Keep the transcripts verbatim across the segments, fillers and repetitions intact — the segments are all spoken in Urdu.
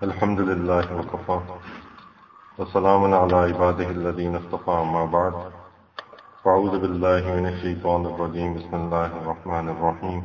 الحمد لله وكفى وسلام على عباده الذين اصطفى أما بعد فأعوذ بالله من الشيطان الرجيم بسم الله الرحمن الرحيم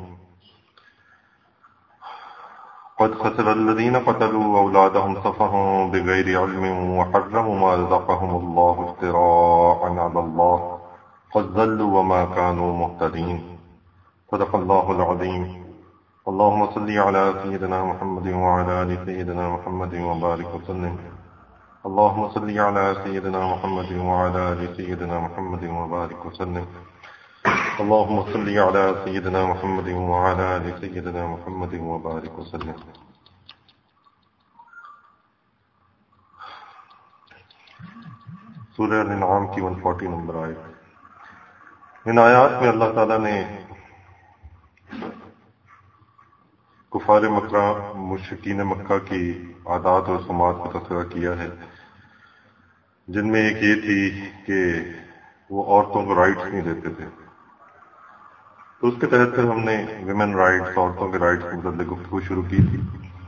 قد خسر الذين قتلوا أولادهم سفها بغير علم وحرموا ما رزقهم الله افتراء على الله قد ضلوا وما كانوا مهتدين صدق الله العظيم اللهم صل على سيدنا محمد وعلى آل سيدنا محمد وبارك وسلم اللهم صل على سيدنا محمد وعلى آل سيدنا محمد وبارك وسلم اللهم صل على سيدنا محمد وعلى آل سيدنا محمد وبارك وسلم. سورہ الانعام کی ایک سو چالیس نمبر آیت. ان آیات میں اللہ تعالیٰ نے کفار مکہ مشرکین مکہ کی عادات اور رسومات کا تذکرہ کیا ہے، جن میں ایک یہ تھی کہ وہ عورتوں کو رائٹس نہیں دیتے تھے. تو اس کے تحت پھر ہم نے ویمن رائٹس، عورتوں کے رائٹس کے متعلق گفتگو شروع کی تھی،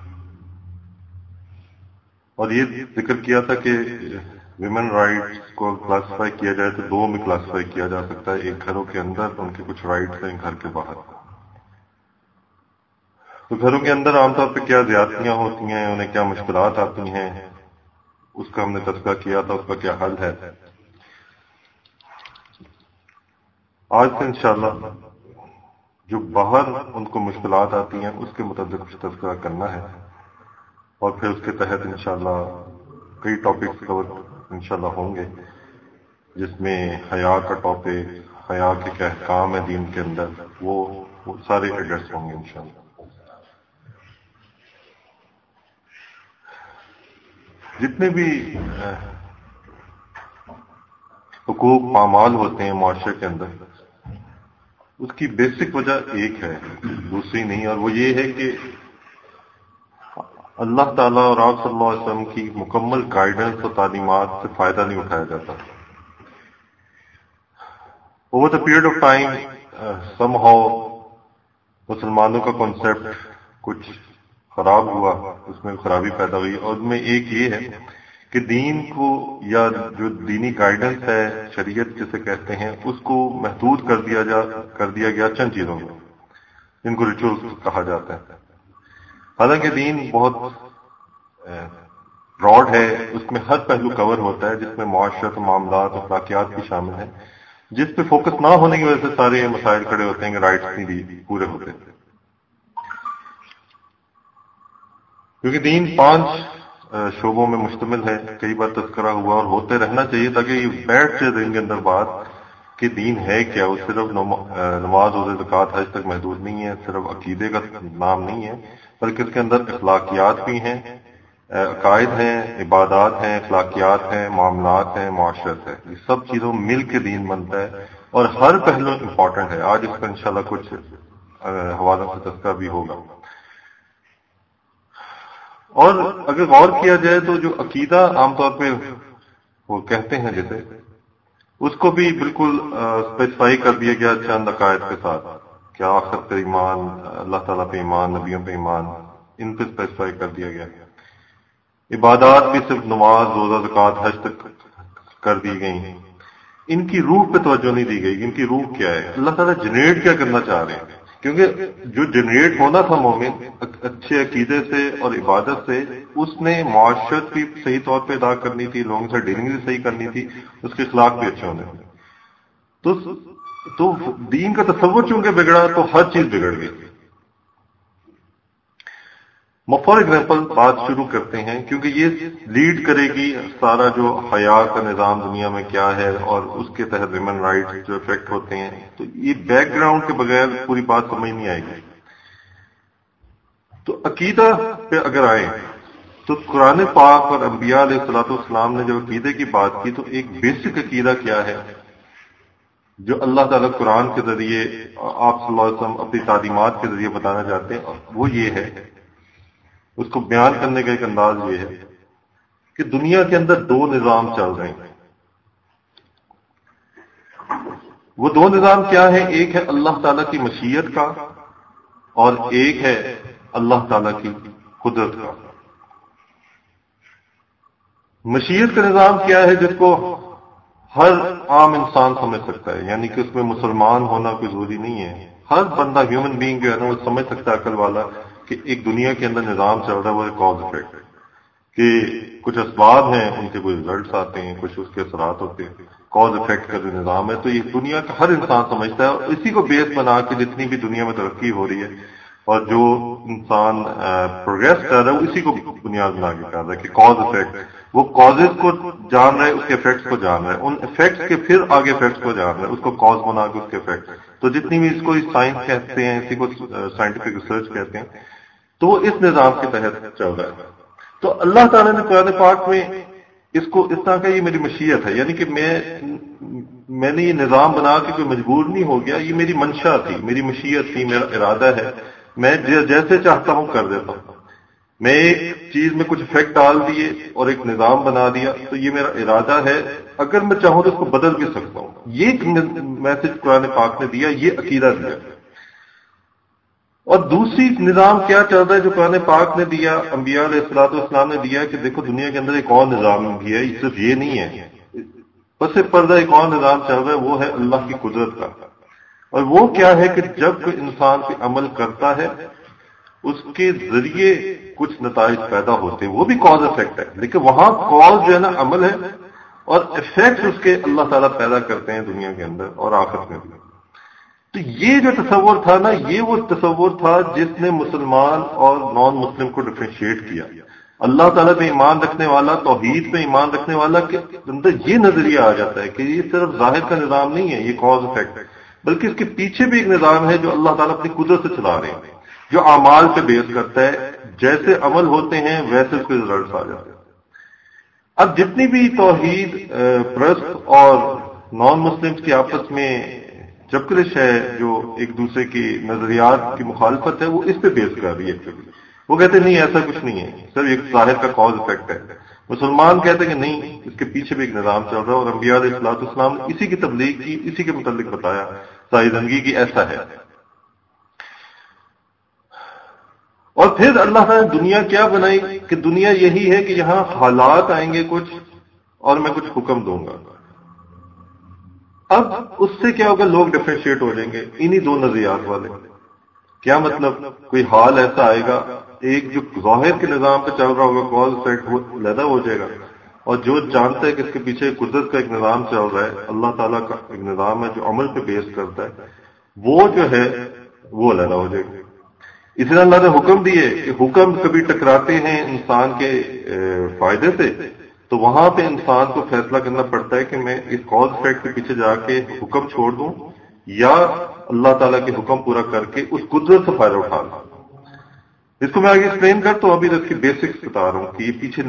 اور یہ ذکر کیا تھا کہ ویمن رائٹس کو کلاسیفائی کیا جائے تو دو میں کلاسیفائی کیا جا سکتا ہے. ایک گھروں کے اندر ان کے کچھ رائٹس ہیں، گھر کے باہر. تو گھروں کے اندر عام طور پہ کیا زیادتیاں ہوتی ہیں، انہیں کیا مشکلات آتی ہیں، اس کا ہم نے تذکرہ کیا تھا، اس کا کیا حل ہے. آج سے انشاءاللہ جو باہر ان کو مشکلات آتی ہیں اس کے متعلق کچھ تذکرہ کرنا ہے، اور پھر اس کے تحت انشاءاللہ کئی ٹاپکس کور انشاءاللہ ہوں گے، جس میں حیا کا ٹاپک، حیا کے کیا احکام ہے دین کے اندر، وہ, وہ سارے ایڈریس ہوں گے انشاءاللہ. جتنے بھی حقوق پامال ہوتے ہیں معاشرے کے اندر، اس کی بیسک وجہ ایک ہے، دوسری نہیں، اور وہ یہ ہے کہ اللہ تعالیٰ اور آپ صلی اللہ علیہ وسلم کی مکمل گائیڈنس اور تعلیمات سے فائدہ نہیں اٹھایا جاتا. Over the period of time some how مسلمانوں کا کانسیپٹ کچھ خراب ہوا، اس میں خرابی پیدا ہوئی، اور ان میں ایک یہ ہے کہ دین کو یا جو دینی گائیڈنس ہے، شریعت جسے کہتے ہیں، اس کو محدود کر دیا جا کر دیا گیا چند چیزوں میں، جن کو ریچولز کہا جاتا ہے. حالانکہ دین بہت براڈ ہے، اس میں ہر پہلو کور ہوتا ہے، جس میں معاشرت، معاملات، اخلاقیات بھی شامل ہیں، جس پہ فوکس نہ ہونے کی وجہ سے سارے مسائل کھڑے ہوتے ہیں کہ رائٹس نہیں پورے ہوتے. کیونکہ دین پانچ شعبوں میں مشتمل ہے، کئی بار تذکرہ ہوا اور ہوتے رہنا چاہیے تاکہ یہ بیٹھ جائے دین کے اندر بات کہ دین ہے کیا. وہ صرف نماز، روزہ، زکوٰۃ، حج تک محدود نہیں ہے، صرف عقیدے کا نام نہیں ہے، بلکہ اس کے اندر اخلاقیات بھی ہیں، عقائد ہیں، عبادات ہیں، اخلاقیات ہیں، معاملات ہیں، معاشرت ہے. یہ سب چیزوں مل کے دین بنتا ہے، اور ہر پہلو امپورٹنٹ ہے. آج اس کا انشاءاللہ کچھ حوالوں سے تذکرہ بھی ہوگا. اور اگر غور کیا جائے تو جو عقیدہ عام طور پہ وہ کہتے ہیں جیسے، اس کو بھی بالکل اسپیسیفائی کر دیا گیا چند عقائد کے ساتھ، کیا آخرت پر ایمان، اللہ تعالیٰ پہ ایمان، نبیوں پہ ایمان، ان پہ اسپیسیفائی کر دیا گیا. عبادات بھی صرف نماز، روزہ، زکوٰۃ، حج تک کر دی گئی. ان کی روح پہ توجہ نہیں دی گئی. ان کی روح کیا ہے، اللہ تعالیٰ جنریٹ کیا کرنا چاہ رہے ہیں. کیونکہ جو جنریٹ ہونا تھا مومن اچھے عقیدے سے اور عبادت سے، اس نے معاشرت بھی صحیح طور پہ ادا کرنی تھی، لوگوں سے ڈیلنگ بھی صحیح کرنی تھی، اس کے اخلاق بھی اچھے ہونے تھے. تو تو دین کا تصور چونکہ بگڑا تو ہر چیز بگڑ گئی. فار ایگزامپل بات شروع کرتے ہیں، کیونکہ یہ لیڈ کرے گی سارا جو حیا کا نظام دنیا میں کیا ہے اور اس کے تحت ویمن رائٹس جو افیکٹ ہوتے ہیں. تو یہ بیک گراؤنڈ کے بغیر پوری بات سمجھ نہیں آئے گی. تو عقیدہ پہ اگر آئے تو قرآن پاک اور انبیاء علیہ الصلوۃ والسلام نے جب عقیدے کی بات کی تو ایک بیسک عقیدہ کیا ہے جو اللہ تعالیٰ قرآن کے ذریعے، آپ صلی اللہ علیہ وسلم اپنی تعلیمات کے ذریعے بتانا چاہتے ہیں، وہ یہ ہے، اس کو بیان کرنے کا ایک انداز یہ ہے کہ دنیا کے اندر دو نظام چل رہے ہیں. وہ دو نظام کیا ہیں؟ ایک ہے اللہ تعالیٰ کی مشیت کا، اور ایک ہے اللہ تعالیٰ کی قدرت کا. مشیت کا نظام کیا ہے جس کو ہر عام انسان سمجھ سکتا ہے، یعنی کہ اس میں مسلمان ہونا کوئی ضروری نہیں ہے، ہر بندہ ہیومن بینگ جو ہے نا وہ سمجھ سکتا ہے عقل والا کہ ایک دنیا کے اندر نظام چل رہا ہے، وہ ایک کاز افیکٹ ہے، کہ کچھ اسباب ہیں ان کے کوئی ریزلٹس آتے ہیں، کچھ اس کے اثرات ہوتے ہیں، کاز افیکٹ کا جو نظام ہے تو یہ دنیا کا ہر انسان سمجھتا ہے، اور اسی کو بیس بنا کے جتنی بھی دنیا میں ترقی ہو رہی ہے اور جو انسان پروگریس کر رہا ہے وہ اسی کو بنیاد بنا کے کر رہا ہے کہ کاز افیکٹ، وہ کازز کو جان رہے اس کے افیکٹس کو جان رہے ان افیکٹس کے پھر آگے افیکٹس کو جان رہے اس کو کاز بنا کے اس کے افیکٹ، تو جتنی بھی اس کو سائنس کہتے ہیں، اسی کو سائنٹیفک ریسرچ کہتے ہیں، تو وہ اس نظام کے تحت چل رہا ہے۔ تو اللہ تعالیٰ نے قرآن پاک میں اس کو اس طرح کا یہ میری مشیت ہے، یعنی کہ میں میں نے یہ نظام بنا کے کوئی مجبور نہیں ہو گیا، یہ میری منشا تھی، میری مشیت تھی، میرا ارادہ ہے، میں جیسے چاہتا ہوں کر دیتا ہوں، میں ایک چیز میں کچھ افیکٹ ڈال دیے اور ایک نظام بنا دیا تو یہ میرا ارادہ ہے، اگر میں چاہوں تو اس کو بدل بھی سکتا ہوں، یہ میسج قرآن پاک نے دیا، یہ عقیدہ دیا۔ اور دوسری نظام کیا چل رہا ہے جو قرآن پاک نے دیا، انبیاء علیہ الصلوۃ والسلام نے دیا کہ دیکھو دنیا کے اندر ایک اور نظام بھی ہے، صرف یہ نہیں ہے، پس پردہ ایک اور نظام چل رہا ہے، وہ ہے اللہ کی قدرت کا، اور وہ کیا ہے کہ جب کوئی انسان پہ عمل کرتا ہے اس کے ذریعے کچھ نتائج پیدا ہوتے ہیں، وہ بھی کاز افیکٹ ہے، لیکن وہاں کاز جو ہے نا عمل ہے، اور افیکٹ اس کے اللہ تعالیٰ پیدا کرتے ہیں دنیا کے اندر اور آخرت میں بھی۔ تو یہ جو تصور تھا نا، یہ وہ تصور تھا جس نے مسلمان اور نان مسلم کو ڈفرینشیٹ کیا۔ اللہ تعالیٰ پہ ایمان رکھنے والا، توحید پہ ایمان رکھنے والا کے اندر یہ نظریہ آ جاتا ہے کہ یہ صرف ظاہر کا نظام نہیں ہے، یہ کاز افیکٹ ہے، بلکہ اس کے پیچھے بھی ایک نظام ہے جو اللہ تعالیٰ اپنی قدرت سے چلا رہے ہیں، جو اعمال پہ بیس کرتا ہے، جیسے عمل ہوتے ہیں ویسے اس کے ریزلٹس آ جاتے ہیں۔ اب جتنی بھی توحید پرست اور نان مسلمس کی آپس میں چکرش ہے، جو ایک دوسرے کی نظریات کی مخالفت ہے، وہ اس پہ بیس کر رہی ہے۔ وہ کہتے ہیں نہیں ایسا کچھ نہیں ہے، صرف ایک ظاہر کا کاز افیکٹ ہے۔ مسلمان کہتے ہیں کہ نہیں، اس کے پیچھے بھی ایک نظام چل رہا ہے، اور انبیاء علیہ الصلوۃ والسلام نے اسی کی تبلیغ کی، اسی کے متعلق بتایا ساری زندگی کی ایسا ہے۔ اور پھر اللہ تعالیٰ نے دنیا کیا بنائی کہ دنیا یہی ہے کہ یہاں حالات آئیں گے کچھ اور میں کچھ حکم دوں گا۔ اب اس سے کیا ہوگا، لوگ ڈفرینشیٹ ہو جائیں گے انہی دو نظریات والے۔ کیا مطلب، کوئی حال ایسا آئے گا، ایک جو ظاہر کے نظام پہ چل رہا ہوگا کاز افیکٹ، وہ علیحدہ ہو جائے گا، اور جو جانتا ہے کہ اس کے پیچھے قدرت کا ایک نظام چل رہا ہے، اللہ تعالیٰ کا ایک نظام ہے جو عمل پہ بیس کرتا ہے، وہ جو ہے وہ علیحدہ ہو جائے گا۔ اس لیے اللہ نے حکم دیے کہ حکم کبھی ٹکراتے ہیں انسان کے فائدے سے، تو وہاں پہ انسان کو فیصلہ کرنا پڑتا ہے کہ میں اس کاز افیکٹ کے پیچھے جا کے حکم چھوڑ دوں یا اللہ تعالیٰ کے حکم پورا کر کے اس قدرت سے فائدہ اٹھا لوں۔ اس کو میں آگے ایکسپلین کرتا ہوں، ابھی اس کی بیسکس بتا رہا ہوں کہ یہ پیچھے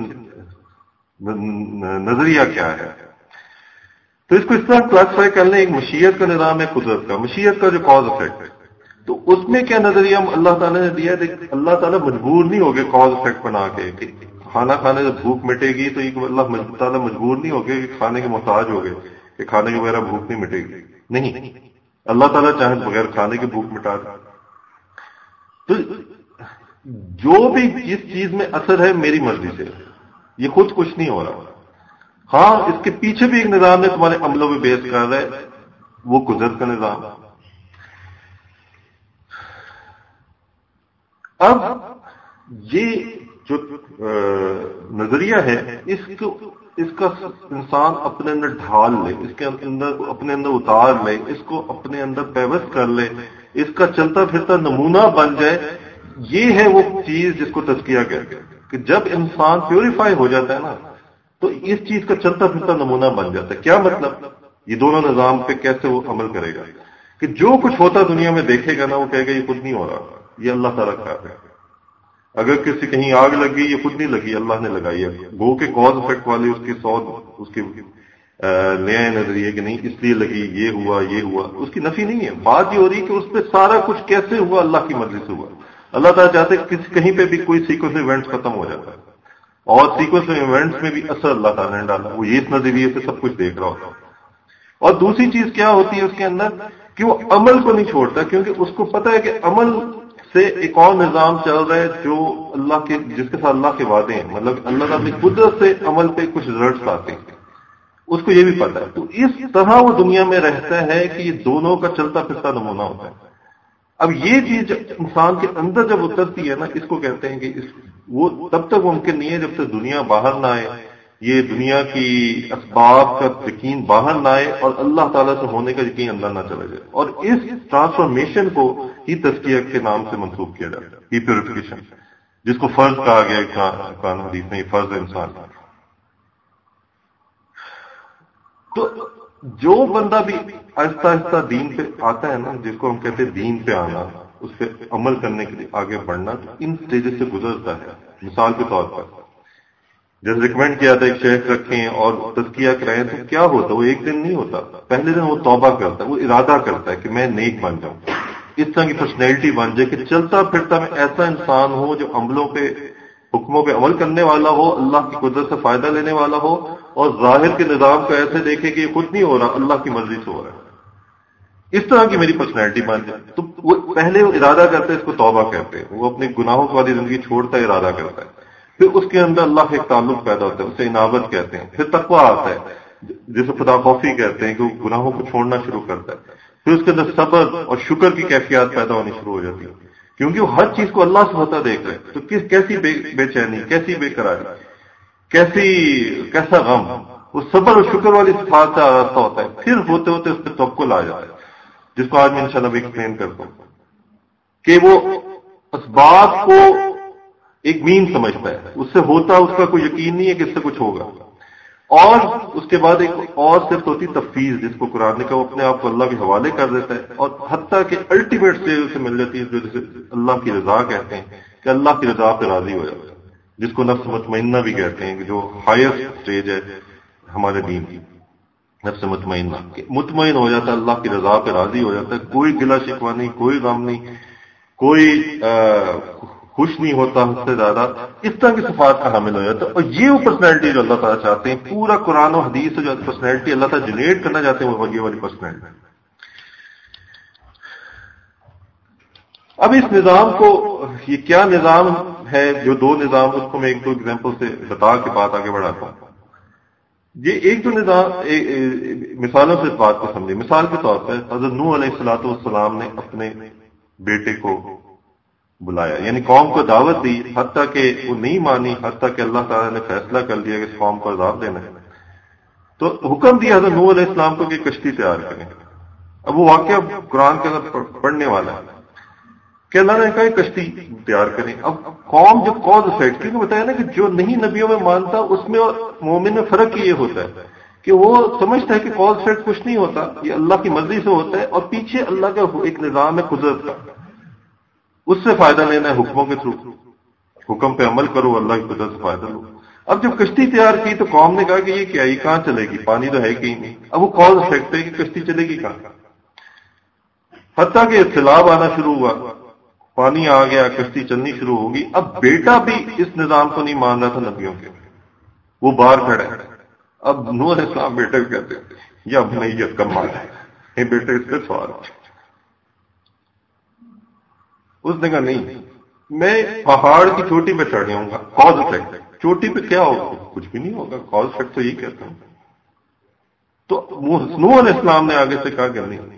نظریہ کیا ہے۔ تو اس کو اس طرح کلاسیفائی کر لیں، ایک مشیت کا نظام ہے، قدرت کا، مشیت کا جو کاز افیکٹ ہے، تو اس میں کیا نظریہ اللہ تعالیٰ نے دیا ہے، اللہ تعالیٰ مجبور نہیں ہوگے کاز افیکٹ بنا کے کہ کھانا کھانے سے بھوک مٹے گی، تو یہ اللہ تعالیٰ مجبور نہیں ہوگے کہ کھانے کے محتاج ہوگے کہ کھانے کے بغیر بھوک نہیں مٹے گی، نہیں، اللہ تعالیٰ چاہے بغیر کھانے کے بھوک مٹا دے۔ تو جو بھی جس چیز میں اثر ہے میری مرضی سے، یہ خود کچھ نہیں ہو رہا، ہاں اس کے پیچھے بھی ایک نظام ہے تمہارے عملوں میں بیس کر رہا ہے، وہ قدرت کا نظام۔ اب یہ جو نظریہ ہے، اس کو اس کا انسان اپنے اندر ڈھال لے، اس کے اندر اپنے اندر اتار لے، اس کو اپنے اندر پیوست کر لے، اس کا چلتا پھرتا نمونہ بن جائے، یہ ہے وہ چیز جس کو تزکیہ کہتے ہیں کہ جب انسان پیوریفائی ہو جاتا ہے نا تو اس چیز کا چلتا پھرتا نمونہ بن جاتا ہے۔ کیا مطلب، یہ دونوں نظام پہ کیسے وہ عمل کرے گا کہ جو کچھ ہوتا دنیا میں دیکھے گا نا، وہ کہے گا یہ خود نہیں ہو رہا، یہ اللہ تعالیٰ کا ہے۔ اگر کسی کہیں آگ لگی، یہ خود نہیں لگی، اللہ نے لگائی ہے، گو کے کاز افیکٹ والے اس کی سو اس کی نیا نظریے کہ نہیں اس لیے لگی، یہ ہوا یہ ہوا، اس کی نفی نہیں ہے، بات یہ ہو رہی ہے کہ اس پہ سارا کچھ کیسے ہوا، اللہ کی مرضی سے ہوا۔ اللہ تعالیٰ چاہتے کہ کہیں پہ بھی کوئی سیکوینس ایونٹس ختم ہو جاتا ہے، اور سیکوینس ایونٹس میں بھی اثر اللہ تعالیٰ نے ڈالا، وہ اس نظریے سے سب کچھ دیکھ رہا ہوتا ہے۔ اور دوسری چیز کیا ہوتی ہے اس کے اندر کہ وہ عمل کو نہیں چھوڑتا، کیونکہ اس کو پتا ہے کہ عمل سے ایک اور نظام چل رہا ہے جو اللہ کے جس کے ساتھ اللہ کے وعدے ہیں، مطلب اللہ تعالیٰ اپنی قدرت سے عمل پہ کچھ رزلٹس آتے ہیں، اس کو یہ بھی پتا ہے. تو اس طرح وہ دنیا میں رہتا ہے کہ یہ دونوں کا چلتا پھرتا نمونہ ہوتا ہے. اب یہ چیز انسان کے اندر جب اترتی ہے نا، اس کو کہتے ہیں کہ اس وہ تب تک ممکن نہیں ہے جب تک دنیا باہر نہ آئے، یہ دنیا کی اسباب کا یقین باہر نہ آئے اور اللہ تعالیٰ سے ہونے کا یقین اندر نہ چلا جائے. اور اس ٹرانسفارمیشن کو ہی تزکیہ کے نام سے منسوخ کیا جاتا ہے، ہی پیوریفیکیشن، جس کو فرض کہا گیا قرآن حدیث میں، یہ فرض ہے انسان کا. تو جو بندہ بھی آہستہ آہستہ دین پہ آتا ہے نا، جس کو ہم کہتے ہیں دین پہ آنا، اس پہ عمل کرنے کے لیے آگے بڑھنا، تو ان اسٹیجز سے گزرتا ہے. مثال کے طور پر جیسے ریکمینڈ کیا تھا ایک شیخ رکھیں اور تزکیہ کرائیں، تو کیا ہوتا؟ وہ ایک دن نہیں ہوتا. پہلے دن وہ توبہ کرتا ہے، وہ ارادہ کرتا ہے کہ میں نیک بن جاؤں، اس طرح کی پرسنالٹی بن جائے کہ چلتا پھرتا میں ایسا انسان ہوں جو عملوں پہ حکموں پہ عمل کرنے والا ہو، اللہ کی قدرت سے فائدہ لینے والا ہو، اور ظاہر کے نظام کو ایسے دیکھے کہ یہ خود نہیں ہو رہا، اللہ کی مرضی سے ہو رہا ہے. اس طرح کی میری پرسنالٹی بن جائے. تو وہ پہلے وہ ارادہ کرتے ہیں، اس کو توبہ کہتے ہیں. وہ اپنے گناہوں والی زندگی چھوڑتا ہے، ارادہ کرتا ہے. پھر اس کے اندر اللہ کا ایک تعلق پیدا ہوتا ہے، اسے انابت کہتے ہیں. پھر تقویٰ آتا ہے جسے خدا خوفی کہتے ہیں، کہ وہ گناہوں کو چھوڑنا شروع کرتا ہے. پھر اس کے اندر صبر اور شکر کی کیفیات پیدا ہونی شروع ہو جاتی ہے، کیونکہ وہ ہر چیز کو اللہ سے ہوتا دیکھ رہے ہیں. تو کس کیسی بے, بے چینی، کیسی بے قراری، کیسی کیسا غم، وہ صبر اور شکر والی صفات سے آراستہ ہوتا ہے. پھر ہوتے ہوتے اس پہ توکل آ جاتا ہے، جس کو آج میں انشاءاللہ بھی ایکسپلین کرتا ہوں، کہ وہ اسباب کو ایک مین سمجھتا ہے، اس سے ہوتا اس کا کوئی یقین نہیں ہے کہ اس سے کچھ ہوگا. اور اس کے بعد ایک اور صرف ہوتی تفویض، جس کو قرآن نے کہا، وہ اپنے آپ کو اللہ کے حوالے کر دیتا ہے، اور حتیٰ کہ الٹیمیٹ سے اسے مل جاتی ہے جو جسے اللہ کی رضا کہتے ہیں، کہ اللہ کی رضا پہ راضی ہو جاتا ہے، جس کو نفس مطمئنہ بھی کہتے ہیں، کہ جو ہائیسٹ اسٹیج ہے ہمارے دین کی، نفس مطمئنہ، کہ مطمئن ہو جاتا ہے، اللہ کی رضا پہ راضی ہو جاتا ہے، کوئی گلہ شکوہ نہیں، کوئی غم نہیں، کوئی خوش نہیں ہوتا حد سے زیادہ. اس طرح کی صفات کا حامل ہو جاتا ہے. اور یہ وہ پرسنالٹی جو اللہ تعالیٰ چاہتے ہیں، پورا قرآن و حدیث سے جو پرسنالٹی اللہ تعالیٰ جنریٹ کرنا چاہتے ہیں، وہ یہ والی پرسنالٹی. اب اس نظام کو، یہ کیا نظام ہے؟ جو دو نظام، اس کو میں ایک دو ایگزامپل سے بتا کے بات آگے بڑھاتا ہوں. یہ ایک جو نظام، مثالوں سے اس بات کو سمجھے. مثال کے طور پر حضرت نوح علیہ الصلوۃ والسلام نے اپنے بیٹے کو بلایا، یعنی قوم کو دعوت دی، حتیٰ کہ وہ نہیں مانی، حتیٰ کہ اللہ تعالیٰ نے فیصلہ کر لیا کہ اس قوم کو عذاب دینا ہے. تو حکم دیا حضرت نوح علیہ السلام کو کہ کشتی تیار کریں. اب وہ واقعہ قرآن کے اندر پڑھنے والا ہے کہ اللہ نے کہا کشتی تیار کریں. اب قوم جو کاز افیکٹ، کیونکہ بتایا نا کہ جو نہیں نبیوں میں مانتا، اس میں اور مومن میں فرق یہ ہوتا ہے کہ وہ سمجھتا ہے کہ کاز افیکٹ کچھ نہیں ہوتا، یہ اللہ کی مرضی سے ہوتا ہے، اور پیچھے اللہ کا ایک نظام ہے قدرت کا، اس سے فائدہ لینا ہے حکموں کے تھرو. حکم پہ عمل کرو، اللہ کی قدرت سے فائدہ لو. اب جب کشتی تیار کی تو قوم نے کہا کہ یہ کیا، یہ کہاں چلے گی، پانی تو ہے کہ نہیں. اب وہ کاز افیکٹ ہے کہ کشتی چلے گی کہاں. حتیٰ کہ سیلاب آنا شروع ہوا، پانی آ گیا، کشتی چلنی شروع ہوگی. اب بیٹا بھی اس نظام کو نہیں مان رہا تھا نبیوں کے، وہ باہر کھڑا ہے. اب نوح علیہ السلام بیٹے کو کہتے ہیں، یہ اب نہیں، یہ کم مال ہے بیٹے، اس پہ سوال. اس نے کہا نہیں، میں پہاڑ کی چوٹی پہ چڑھ جاؤں گا. کاز افیکٹ، چوٹی پہ کیا ہوگا؟ کچھ بھی نہیں ہوگا. کاز افیکٹ تو یہی کہتا ہوں. تو نوح علیہ السلام نے آگے سے کہا کہ نہیں،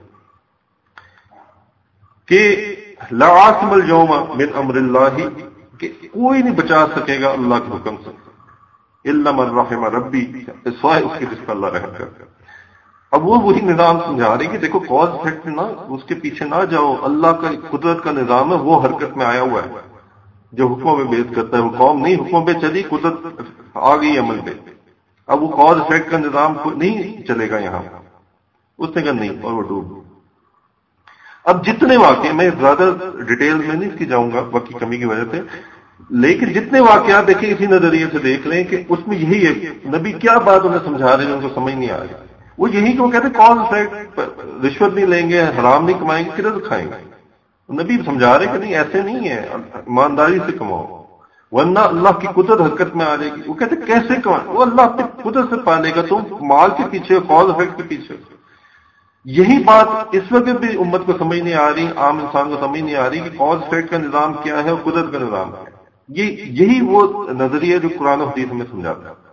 کہ لا عاصم اليوم من امر اللہ، کہ کوئی نہیں بچا سکے گا اللہ کے حکم سے، الا من رحم ربی، سوائے اس کے جس پر اللہ رحم کرے. اب وہ وہی نظام سمجھا رہے کہ دیکھو کاز افیکٹ نہ، اس کے پیچھے نہ جاؤ، اللہ کا قدرت کا نظام ہے، وہ حرکت میں آیا ہوا ہے جو حکموں میں بیس کرتا ہے. وہ قوم نہیں حکموں پہ چلی، قدرت آ گئی عمل پہ. اب وہ کاز افیکٹ کا نظام نہیں چلے گا یہاں. اس نے کہا نہیں، اور وہ ڈوب. اب جتنے واقعے، میں زیادہ ڈیٹیل میں نہیں اس کی جاؤں گا وقت کی کمی کی وجہ سے، لیکن جتنے واقعات دیکھیں اسی نظریے سے دیکھ لیں کہ اس میں یہی ہے، نبی کیا بات انہیں سمجھا رہے ہیں ان کو سمجھ نہیں آ رہی. وہ یہی کہ وہ کہتے ہیں کاز افیکٹ، رشوت نہیں لیں گے، حرام نہیں کمائیں گے، کدھر کھائیں گے. نبی سمجھا رہے کہ نہیں، ایسے نہیں ہے، ایمانداری سے کماؤ، ورنہ اللہ کی قدرت حرکت میں آ جائے گی. وہ کہتے کیسے کمائیں؟ وہ اللہ اپنی قدرت سے پالے گا، تم مال کے پیچھے، کاز افیکٹ کے پیچھے. یہی بات اس وقت بھی امت کو سمجھ نہیں آ رہی، عام انسان کو سمجھ نہیں آ رہی کہ کاز افیکٹ کا نظام کیا ہے اور قدرت کا نظام کیا ہے. یہ یہی وہ نظریہ جو قرآن و حدیث میں سمجھاتا ہے.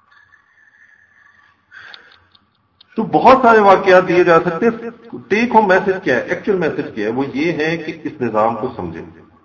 تو بہت سارے واقعات دیے جا سکتے ہیں. ٹیک ہوم میسج کیا ہے، ایکچوئل میسج کیا ہے؟ وہ یہ ہے کہ اس نظام کو سمجھیں.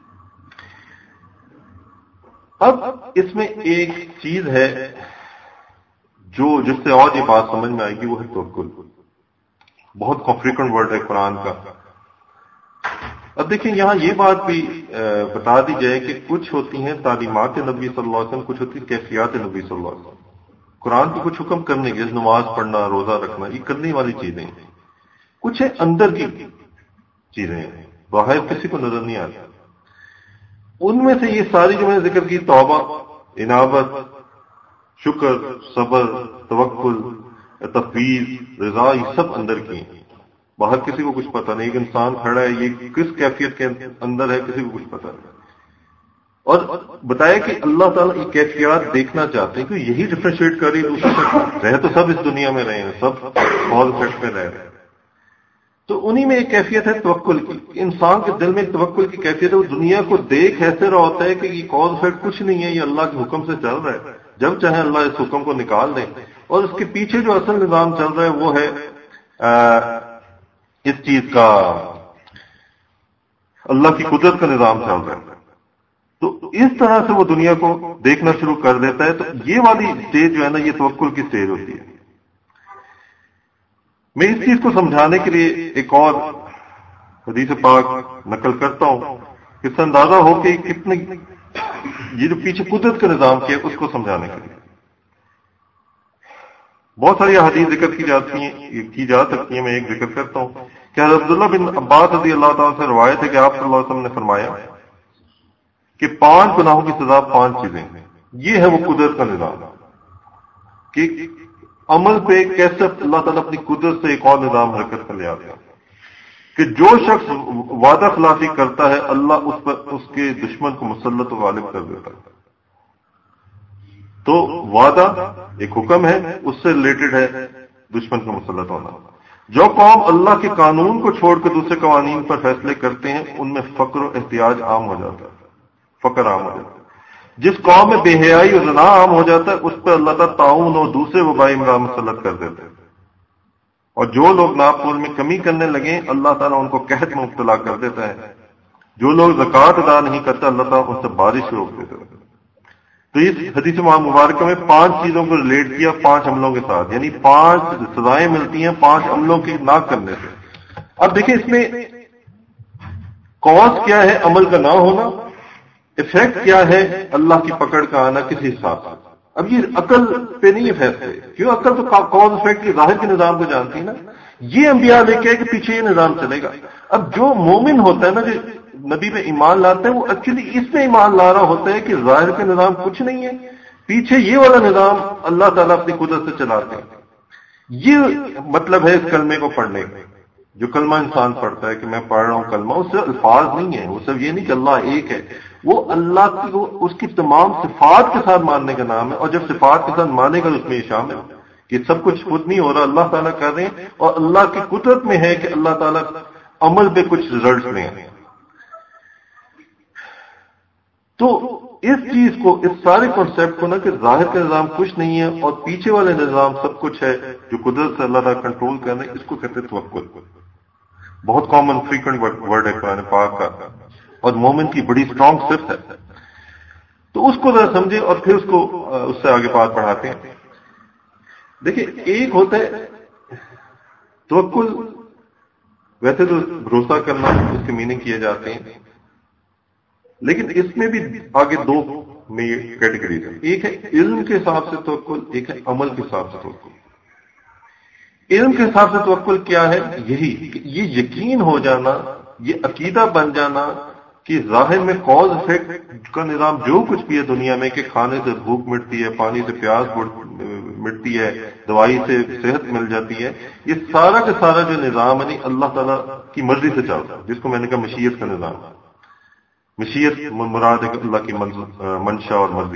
اب اس میں ایک چیز ہے جو جس سے اور یہ بات سمجھ میں آئے گی، وہ ہے توکل. بہت فریکوینٹ ورڈ ہے قرآن کا. اب دیکھیں یہاں یہ بات بھی بتا دی جائے کہ کچھ ہوتی ہیں تعلیمات نبی صلی اللہ علیہ وسلم، کچھ ہوتی ہیں کیفیات نبی صلی اللہ علیہ وسلم. قرآن کو کچھ حکم کرنے کے، نماز پڑھنا، روزہ رکھنا، یہ کرنے والی چیزیں ہیں. کچھ ہے اندر کی چیزیں ہیں، باہر کسی کو نظر نہیں آتی. ان میں سے یہ ساری جو میں نے ذکر کی، توبہ، انابت، شکر، صبر، توکل، تفویض، رضا، یہ سب اندر کی ہیں. باہر کسی کو کچھ پتہ نہیں. ایک انسان کھڑا ہے، یہ کس کیفیت کے اندر ہے، کسی کو کچھ پتہ نہیں. اور بتایا کہ اللہ تعالیٰ یہ کیفیات دیکھنا چاہتے ہیں کہ یہی ڈفرینشیٹ کر رہی دوسرے سے. رہے تو سب اس دنیا میں رہے ہیں، سب کاز افیکٹ میں رہ رہے ہیں. تو انہی میں ایک کیفیت ہے توکل کی. انسان کے دل میں ایک توکل کی کیفیت ہے. وہ دنیا کو دیکھ ایسے رہا ہوتا ہے کہ یہ کاز افیکٹ کچھ نہیں ہے، یہ اللہ کے حکم سے چل رہا ہے. جب چاہے اللہ اس حکم کو نکال دیں. اور اس کے پیچھے جو اصل نظام چل رہا ہے وہ ہے اس چیز کا، اللہ کی قدرت کا نظام چل رہا ہے. تو اس طرح سے وہ دنیا کو دیکھنا شروع کر دیتا ہے. تو یہ والی اسٹیج جو ہے نا، یہ توکل کی اسٹیج ہوتی ہے. میں اس چیز کو سمجھانے کے لیے ایک اور حدیث پاک نقل کرتا ہوں، اس سے اندازہ ہو کہ کتنے یہ جو پیچھے قدرت کا نظام کیا اس کو سمجھانے کے لیے. بہت ساری حدیث ذکر کی جاتی ہیں، کی جا سکتی ہیں. میں ایک ذکر کرتا ہوں کہ حضرت عبداللہ بن عباس رضی اللہ تعالیٰ سے روایت ہے کہ آپ صلی اللہ علیہ وسلم نے فرمایا کہ پانچ گناہوں کی سزا پانچ چیزیں. یہ ہے وہ قدرت کا نظام کہ عمل پہ کیسے اللہ تعالیٰ اپنی قدرت سے ایک اور نظام حرکت کر لے آتا ہے کہ جو شخص وعدہ خلافی کرتا ہے اللہ اس پر اس کے دشمن کو مسلط و غالب کر دیتا ہے. تو وعدہ ایک حکم ہے، اس سے ریلیٹڈ ہے دشمن کو مسلط ہونا. جو قوم اللہ کے قانون کو چھوڑ کے دوسرے قوانین پر فیصلے کرتے ہیں ان میں فقر و احتیاج عام ہو جاتا ہے، فقر عام ہو جاتا ہے. جس قوم میں بے حیائی اور زنا عام ہو جاتا ہے اس پر اللہ تعالیٰ طاعون اور دوسرے وبائی امراض مسلط کر دیتے ہیں. اور جو لوگ ناپتول میں کمی کرنے لگیں اللہ تعالیٰ ان کو قحط میں مبتلا کر دیتا ہے. جو لوگ زکوٰۃ ادا نہیں کرتا اللہ تعالیٰ ان سے بارش روک دیتا ہے. تو اس حدیث مبارکہ میں پانچ چیزوں کو ریلیٹ کیا پانچ عملوں کے ساتھ، یعنی پانچ سزائیں ملتی ہیں پانچ عملوں کی نہ کرنے سے. اب دیکھیں اس میں کاز کیا ہے، عمل کا نہ ہونا. افیکٹ کیا ہے، اللہ کی پکڑ کا آنا کسی حساب سے. اب یہ عقل پہ نہیں ہے فیصلے، کیوں؟ عقل تو کاز افیکٹ کے ظاہر کے نظام کو جانتی ہے نا. یہ انبیاء لے کے آئے کہ پیچھے یہ نظام چلے گا. اب جو مومن ہوتا ہے نا، جو نبی پہ ایمان لاتے ہیں، وہ ایکچولی اس میں ایمان لا رہا ہوتا ہے کہ ظاہر کا نظام کچھ نہیں ہے، پیچھے یہ والا نظام اللہ تعالیٰ اپنی قدرت سے چلاتے ہیں. یہ مطلب ہے اس کلمے کو پڑھنے کا. جو کلمہ انسان پڑھتا ہے کہ میں پڑھ رہا ہوں کلمہ، اس سے الفاظ نہیں ہے، وہ سب یہ نہیں کہ اللہ ایک ہے، وہ اللہ کی وہ اس کی تمام صفات کے ساتھ ماننے کا نام ہے. اور جب صفات کے ساتھ مانے گا تو اس میں یہ شامل ہے کہ سب کچھ خود نہیں ہو رہا، اللہ تعالیٰ کر رہے ہیں. اور اللہ کی قدرت میں ہے کہ اللہ تعالیٰ عمل پہ کچھ ریزلٹس لیں. تو اس چیز کو، اس سارے کانسیپٹ کو نا کہ ظاہر کا نظام کچھ نہیں ہے اور پیچھے والے نظام سب کچھ ہے جو قدرت سے اللہ تعالیٰ کنٹرول کر رہے ہیں، اس کو کہتے ہیں توکل. بہت کامن فریکوینٹ ورڈ ہے قرآن پاک کا اور مومن کی بڑی اسٹرانگ صفت ہے. تو اس کو ذرا سمجھے اور پھر اس کو اس سے آگے بات بڑھاتے ہیں. دیکھیں ایک ہوتا ہے توکل، ویسے تو بھروسہ کرنا اس کے میننگ کیے جاتے ہیں، لیکن اس میں بھی آگے دو میں یہ کیٹیگریز ہے. ایک ہے علم کے حساب سے توکل، ایک ہے عمل کے حساب سے توکل. علم کے حساب سے توکل کیا ہے؟ یہی کہ یہ یقین ہو جانا، یہ عقیدہ بن جانا کہ ظاہر میں کاز افیکٹ کا نظام جو کچھ بھی ہے دنیا میں، کہ کھانے سے بھوک مٹتی ہے، پانی سے پیاس مٹتی ہے، دوائی سے صحت مل جاتی ہے، یہ سارا کا سارا جو نظام ہے اللہ تعالیٰ کی مرضی سے چلتا ہے، جس کو میں نے کہا مشیت کا نظام. مشیت مراد ہے اللہ کی منشا اور مرضی.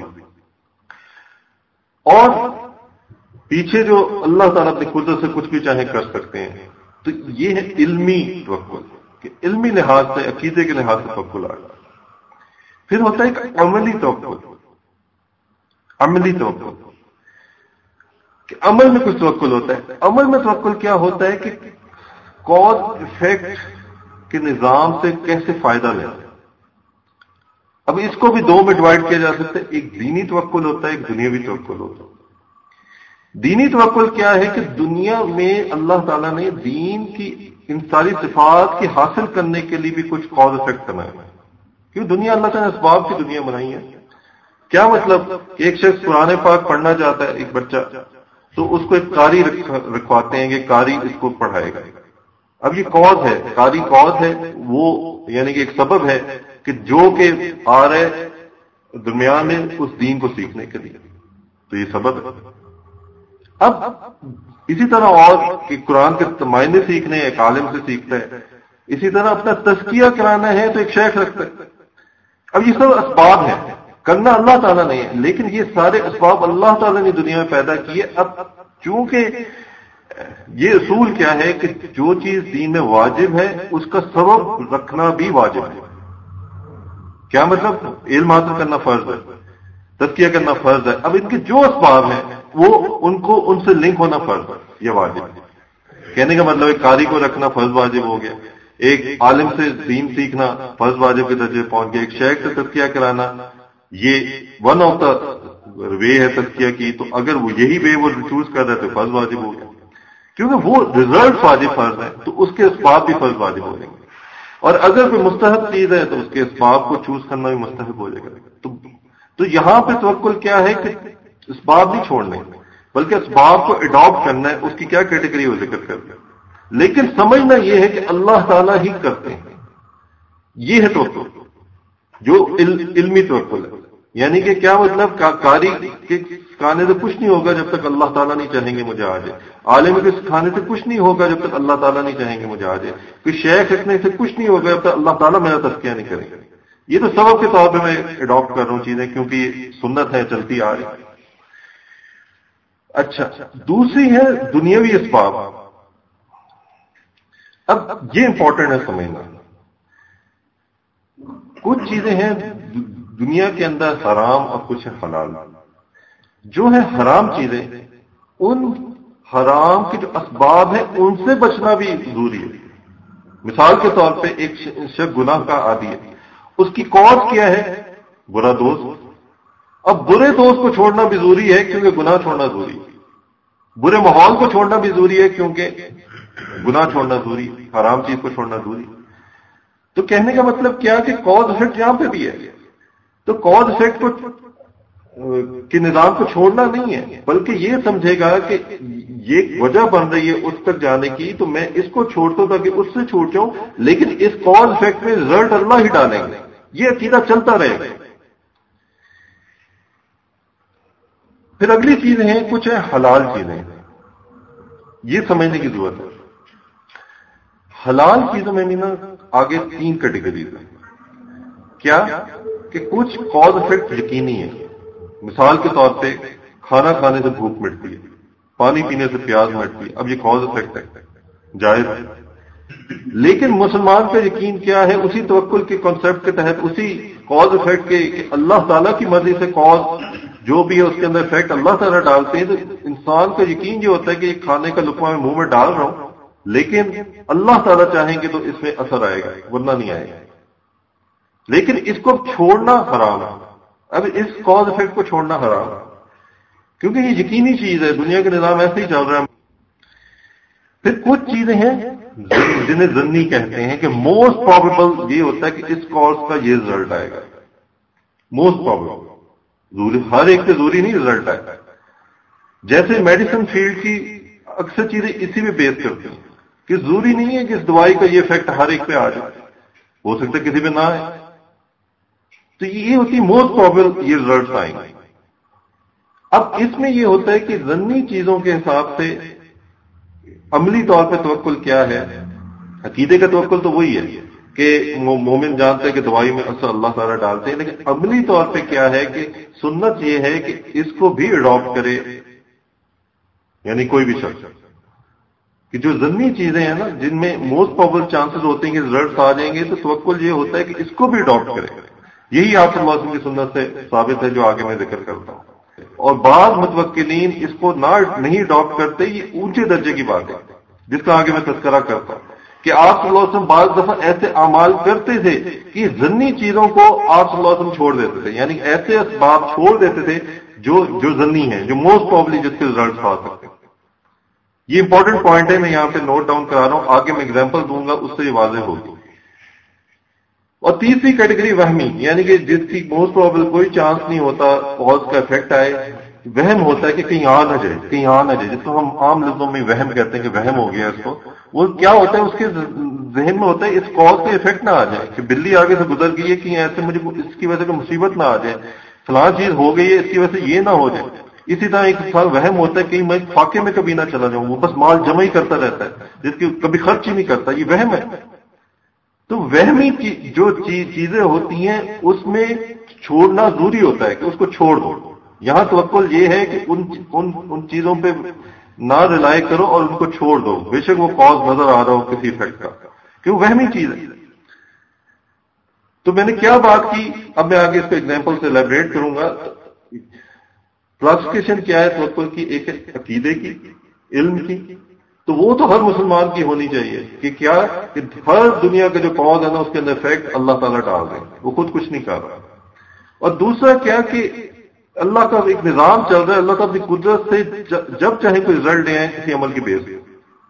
اور پیچھے جو اللہ تعالیٰ اپنی قدرت سے کچھ بھی چاہے کر سکتے ہیں. تو یہ ہے علمی توکل کہ علمی لحاظ سے عقیدے کے لحاظ سے توکل آ گیا. پھر ہوتا ہے ایک عملی توکل. عملی توکل کہ عمل میں کچھ توکل ہوتا ہے. عمل میں توکل کیا ہوتا ہے کہ کاز ایفیکٹ کے نظام سے کیسے فائدہ لینا. اب اس کو بھی دو میں ڈیوائڈ کیا جا سکتا ہے. ایک دینی توکل ہوتا ہے, ایک دنیاوی توکل ہوتا ہے. دینی توکل کیا ہے کہ دنیا میں اللہ تعالیٰ نے دین کی ان ساری صفات کی حاصل کرنے کے لیے بھی کچھ کاز ایفیکٹ بنائے ہیں. کیوں دنیا اللہ تعالیٰ نے اسباب کی دنیا بنائی ہے. کیا مطلب کہ ایک شخص قرآن پاک پڑھنا چاہتا ہے, ایک بچہ, تو اس کو ایک قاری رکھواتے ہیں کہ قاری اس کو پڑھائے گا. اب یہ کاز ہے, قاری کاز ہے, وہ یعنی کہ ایک سبب ہے کہ جو کہ آ رہے درمیان میں اس دین کو سیکھنے کے لیے, تو یہ سبب ہے. اب اسی طرح اور کہ قرآن کے معنی سیکھنے ایک عالم سے سیکھتا ہے, اسی طرح اپنا تزکیہ کرانا ہے تو ایک شیخ رکھتا ہے. اب یہ سب اسباب ہیں, کرنا اللہ تعالیٰ نہیں ہے, لیکن یہ سارے اسباب اللہ تعالیٰ نے دنیا میں پیدا کیے. اب چونکہ یہ اصول کیا ہے کہ جو چیز دین میں واجب ہے اس کا سبب رکھنا بھی واجب ہے. کیا مطلب؟ علم حاصل کرنا فرض ہے, تزکیہ کرنا فرض ہے. اب ان کے جو اسباب ہیں وہ ان کو ان سے لنک ہونا فرض ہے, یہ واجب ہے. کہنے کا مطلب ایک قاری کو رکھنا فرض واجب ہو گیا, ایک عالم سے دین سیکھنا فرض واجب کے درجے پہنچ گیا, ایک شیخ سے تزکیہ کرانا یہ ون آف دا وے ہے تزکیہ کی. تو اگر وہ یہی وے وہ چوز کر رہا ہے تو فرض واجب ہو گیا, کیونکہ وہ ریزلٹ واجب فرض ہے تو اس کے اسباب بھی فرض واجب ہو جائیں گے. اور اگر کوئی مستحب چیز ہے تو اس کے اسباب کو چوز کرنا بھی مستحب ہو جائے گا. تو تو یہاں پہ توکل کیا ہے کہ اسباب نہیں چھوڑنے بلکہ اسباب کو اڈاپٹ کرنا ہے. اس کی کیا کیٹیگری وہ ذکر کرتے ہیں, لیکن سمجھنا یہ ہے کہ اللہ تعالیٰ ہی کرتے ہیں. یہ ہے توکل جو علمی توکل ہے. یعنی کہ کیا مطلب, قاری کے سکھانے سے کچھ نہیں ہوگا جب تک اللہ تعالیٰ نہیں چاہیں گے مجھے آ جائے. عالم کے سکھانے سے کچھ نہیں ہوگا جب تک اللہ تعالیٰ نہیں چاہیں گے مجھے آ جائے. کوئی شیخ رکھنے سے کچھ نہیں ہوگا جب تک اللہ تعالیٰ میرا تزکیہ نہیں کریں گے. یہ تو سبب کے طور پہ میں اڈاپٹ کر رہا ہوں چیزیں, کیونکہ یہ سنت ہے, چلتی آ رہی. اچھا, دوسری ہے دنیاوی اسباب. اب یہ امپورٹنٹ ہے سمجھنا. کچھ چیزیں ہیں دنیا کے اندر حرام اور کچھ ہے حلال. جو ہے حرام چیزیں, ان حرام کے جو اسباب ہیں ان سے بچنا بھی ضروری ہے. مثال کے طور پہ ایک شخص گناہ کا عادی ہے, اس کی کاز کیا ہے؟ برا دوست. اب برے دوست کو چھوڑنا بھی ضروری ہے کیونکہ گناہ چھوڑنا ضروری ہے. برے ماحول کو چھوڑنا بھی ضروری ہے کیونکہ گناہ چھوڑنا ضروری, حرام چیز کو چھوڑنا ضروری. تو کہنے کا مطلب کیا کہ کاز افیکٹ یہاں پہ بھی ہے. تو کاز افیکٹ کو کے نظام کو چھوڑنا نہیں ہے, بلکہ یہ سمجھے گا کہ یہ وجہ بن رہی ہے اس تک جانے کی, تو میں اس کو چھوڑتا ہوں تاکہ اس سے چھوٹ جاؤں, لیکن اس کاز افیکٹ میں رزلٹ اللہ ہی ڈالیں گے. یہ عقیدہ چلتا رہے گا. پھر اگلی چیزیں ہیں, کچھ ہے حلال چیزیں. یہ سمجھنے کی ضرورت ہے. حلال چیزوں میں بھی نا آگے تین کیٹیگریز ہیں. کیا کہ کچھ کاز افیکٹ یقینی ہے. مثال کے طور پہ کھانا کھانے سے بھوک مٹتی ہے, پانی پینے سے پیاس مٹتی ہے. اب یہ کاز افیکٹ ہے, جائز ہے. لیکن مسلمان کا یقین کیا ہے؟ اسی توکل کے کانسیپٹ کے تحت, اسی کاز افیکٹ کے کہ اللہ تعالیٰ کی مرضی سے کاز جو بھی ہے اس کے اندر افیکٹ اللہ تعالیٰ ڈالتے ہیں. تو انسان کا یقین یہ ہوتا ہے کہ یہ کھانے کا لقمہ میں منہ میں ڈال رہا ہوں, لیکن اللہ تعالیٰ چاہیں گے تو اس میں اثر آئے گا, ورنہ نہیں آئے گا. لیکن اس کو چھوڑنا حرام ہے. اب اس کاز افیکٹ کو چھوڑنا حرام ہے کیونکہ یہ یقینی چیز ہے, دنیا کا نظام ایسے ہی چل رہا ہے. پھر کچھ چیزیں ہیں جنہیں ظنی کہتے ہیں کہ موسٹ پروبیبل یہ ہوتا ہے کہ اس کاز کا یہ رزلٹ آئے گا. موسٹ پروبیبل, ضروری ہر ایک سے ضروری نہیں رزلٹ آئے گا. جیسے میڈیسن فیلڈ کی اکثر چیزیں اسی میں بیس کرتی ہیں کہ ضروری نہیں ہے کہ اس دوائی کا یہ افیکٹ ہر ایک پہ آ جائے, ہو سکتا ہے کسی پہ نہ آئے. تو یہ ہوتی موسٹ پروبیبل یہ رزلٹس آئیں گے. اب اس میں یہ ہوتا ہے کہ ظنی چیزوں کے حساب سے عملی طور پہ توکل کیا ہے. عقیدے کا توکل تو وہی ہے کہ مومن جانتے ہیں کہ دوائی میں اثر اللہ تعالیٰ ڈالتے ہیں, لیکن عملی طور پہ کیا ہے کہ سنت یہ ہے کہ اس کو بھی اڈاپٹ کرے, یعنی کوئی بھی شخص کہ جو ضمنی چیزیں ہیں نا جن میں موسٹ پرابل چانسز ہوتے ہیں کہ ریزلٹس آ جائیں گے، تو توکل یہ ہوتا ہے کہ اس کو بھی اڈاپٹ کرے. یہی آپ صلی اللہ علیہ وسلم کی سنت سے ثابت ہے جو آگے میں ذکر کرتا ہوں. اور بعض متوکلین اس کو نہ نہیں اڈاپٹ کرتے، یہ اونچے درجے کی بات ہے جس کا آگے میں تذکرہ کرتا ہوں کہ آپ صلی اللہ علیہ وسلم بعض دفعہ ایسے اعمال کرتے تھے کہ ضمنی چیزوں کو آپ صلی اللہ علیہ وسلم چھوڑ دیتے تھے، یعنی ایسے اسباب چھوڑ دیتے تھے جو جو ضمنی ہیں، جو موسٹ پرابلی جس کے ریزلٹس آ سکتے ہیں. یہ امپورٹنٹ پوائنٹ ہے، میں یہاں پہ نوٹ ڈاؤن کرا رہا ہوں، آگے میں اگزامپل دوں گا اس سے یہ واضح ہوگی. اور تیسری کیٹیگری وہمی، یعنی کہ جس کی موسٹ پرابل کوئی چانس نہیں ہوتا کاز کا افیکٹ آئے، وہم ہوتا ہے کہ کہیں آ نہ جائے کہیں آ نہ جائے، جس کو ہم عام لفظوں میں وہم کہتے ہیں کہ وہم ہو گیا اس کو. وہ کیا ہوتا ہے، اس کے ذہن میں ہوتا ہے اس کاز کا افیکٹ نہ آ جائے، کہ بلی آگے سے گزر گئی ہے کہ ایسے مجھے اس کی وجہ سے مصیبت نہ آ جائے، فلاں چیز ہو گئی ہے اس کی وجہ سے یہ نہ ہو جائے. اسی طرح ایک سال وہم ہوتا ہے کہ میں فاقے میں کبھی نہ چلا جاؤں، وہ بس مال جمع ہی کرتا رہتا ہے جس کی کبھی خرچ ہی نہیں کرتا، یہ وہم ہے. تو وہمی جو چیزیں ہوتی ہیں اس میں چھوڑنا ضروری ہوتا ہے کہ اس کو چھوڑ دو. یہاں توکل یہ ہے کہ ان ان ان چیزوں پہ نہ ریلائی کرو اور ان کو چھوڑ دو، بے شک وہ کاز نظر آ رہا ہو کسی افیکٹ کا، کہ وہ وہمی چیز ہے. تو میں نے کیا بات کی، اب میں آگے اس کو ایگزامپل سے ایلیبریٹ کروں گا. کلاسیفیکیشن کیا ہے توکل کی؟ ایک عقیدے کی، علم کی. تو وہ تو ہر مسلمان کی ہونی چاہیے کہ کیا کہ ہر دنیا کا جو کاز ہے نا اس کے اندر افیکٹ اللہ تعالیٰ ڈال دیں، وہ خود کچھ نہیں کر رہا. اور دوسرا کیا کہ اللہ کا ایک نظام چل رہا ہے، اللہ تعالیٰ کی قدرت سے جب چاہے کوئی رزلٹ لے آئے کسی عمل کی بیس پہ.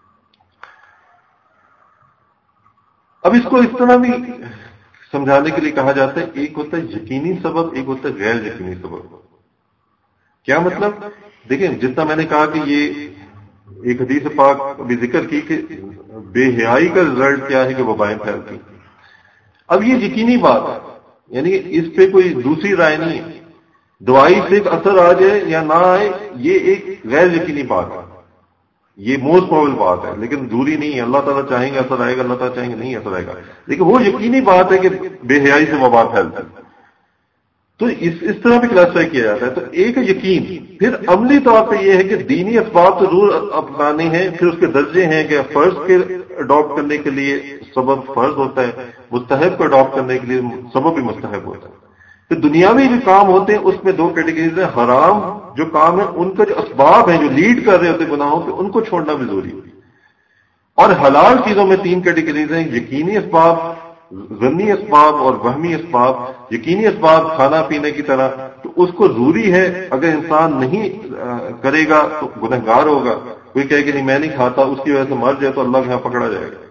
اب اس کو اس طرح بھی سمجھانے کے لیے کہا جاتا ہے، ایک ہوتا ہے یقینی سبب، ایک ہوتا ہے غیر یقینی سبب. کیا مطلب؟ دیکھیں جتنا میں نے کہا کہ یہ ایک حدیث پاک ابھی ذکر کی کہ بے حیائی کا رزلٹ کیا ہے کہ وبائیں پھیلتی. اب یہ یقینی بات ہے، یعنی اس پہ کوئی دوسری رائے نہیں ہے. دوائی سے ایک اثر آ جائے یا نہ آئے یہ ایک غیر یقینی بات ہے، یہ موسٹ پرابل بات ہے، لیکن دوری نہیں ہے. اللہ تعالیٰ چاہیں گے اثر آئے گا، اللہ تعالیٰ چاہیں گے نہیں اثر آئے گا، لیکن وہ یقینی بات ہے کہ بے حیائی سے وبا پھیلتی. تو اس اس طرح بھی کلاسیفائی کیا جاتا ہے. تو ایک یقین، پھر عملی طور پہ یہ ہے کہ دینی اسباب تو ضرور اپنانے ہیں، پھر اس کے درجے ہیں کہ فرض کے اڈاپٹ کرنے کے لیے سبب فرض ہوتا ہے، مستحب کو اڈاپٹ کرنے کے لیے سبب بھی مستحب ہوتا ہے. پھر دنیاوی جو کام ہوتے ہیں اس میں دو کیٹیگریز ہیں. حرام جو کام ہے ان کا جو اسباب ہیں جو لیڈ کر رہے ہوتے گناہوں پہ، ان کو چھوڑنا بھی ضروری ہے. اور حلال چیزوں میں تین کیٹیگریز ہیں، یقینی اسباب، ضمنی اسباب اور وہمی اسباب. یقینی اسباب کھانا پینے کی طرح، تو اس کو ضروری ہے، اگر انسان نہیں کرے گا تو گنہگار ہوگا. کوئی کہے کہ نہیں میں نہیں کھاتا، اس کی وجہ سے مر جائے تو اللہ کے یہاں پکڑا جائے گا.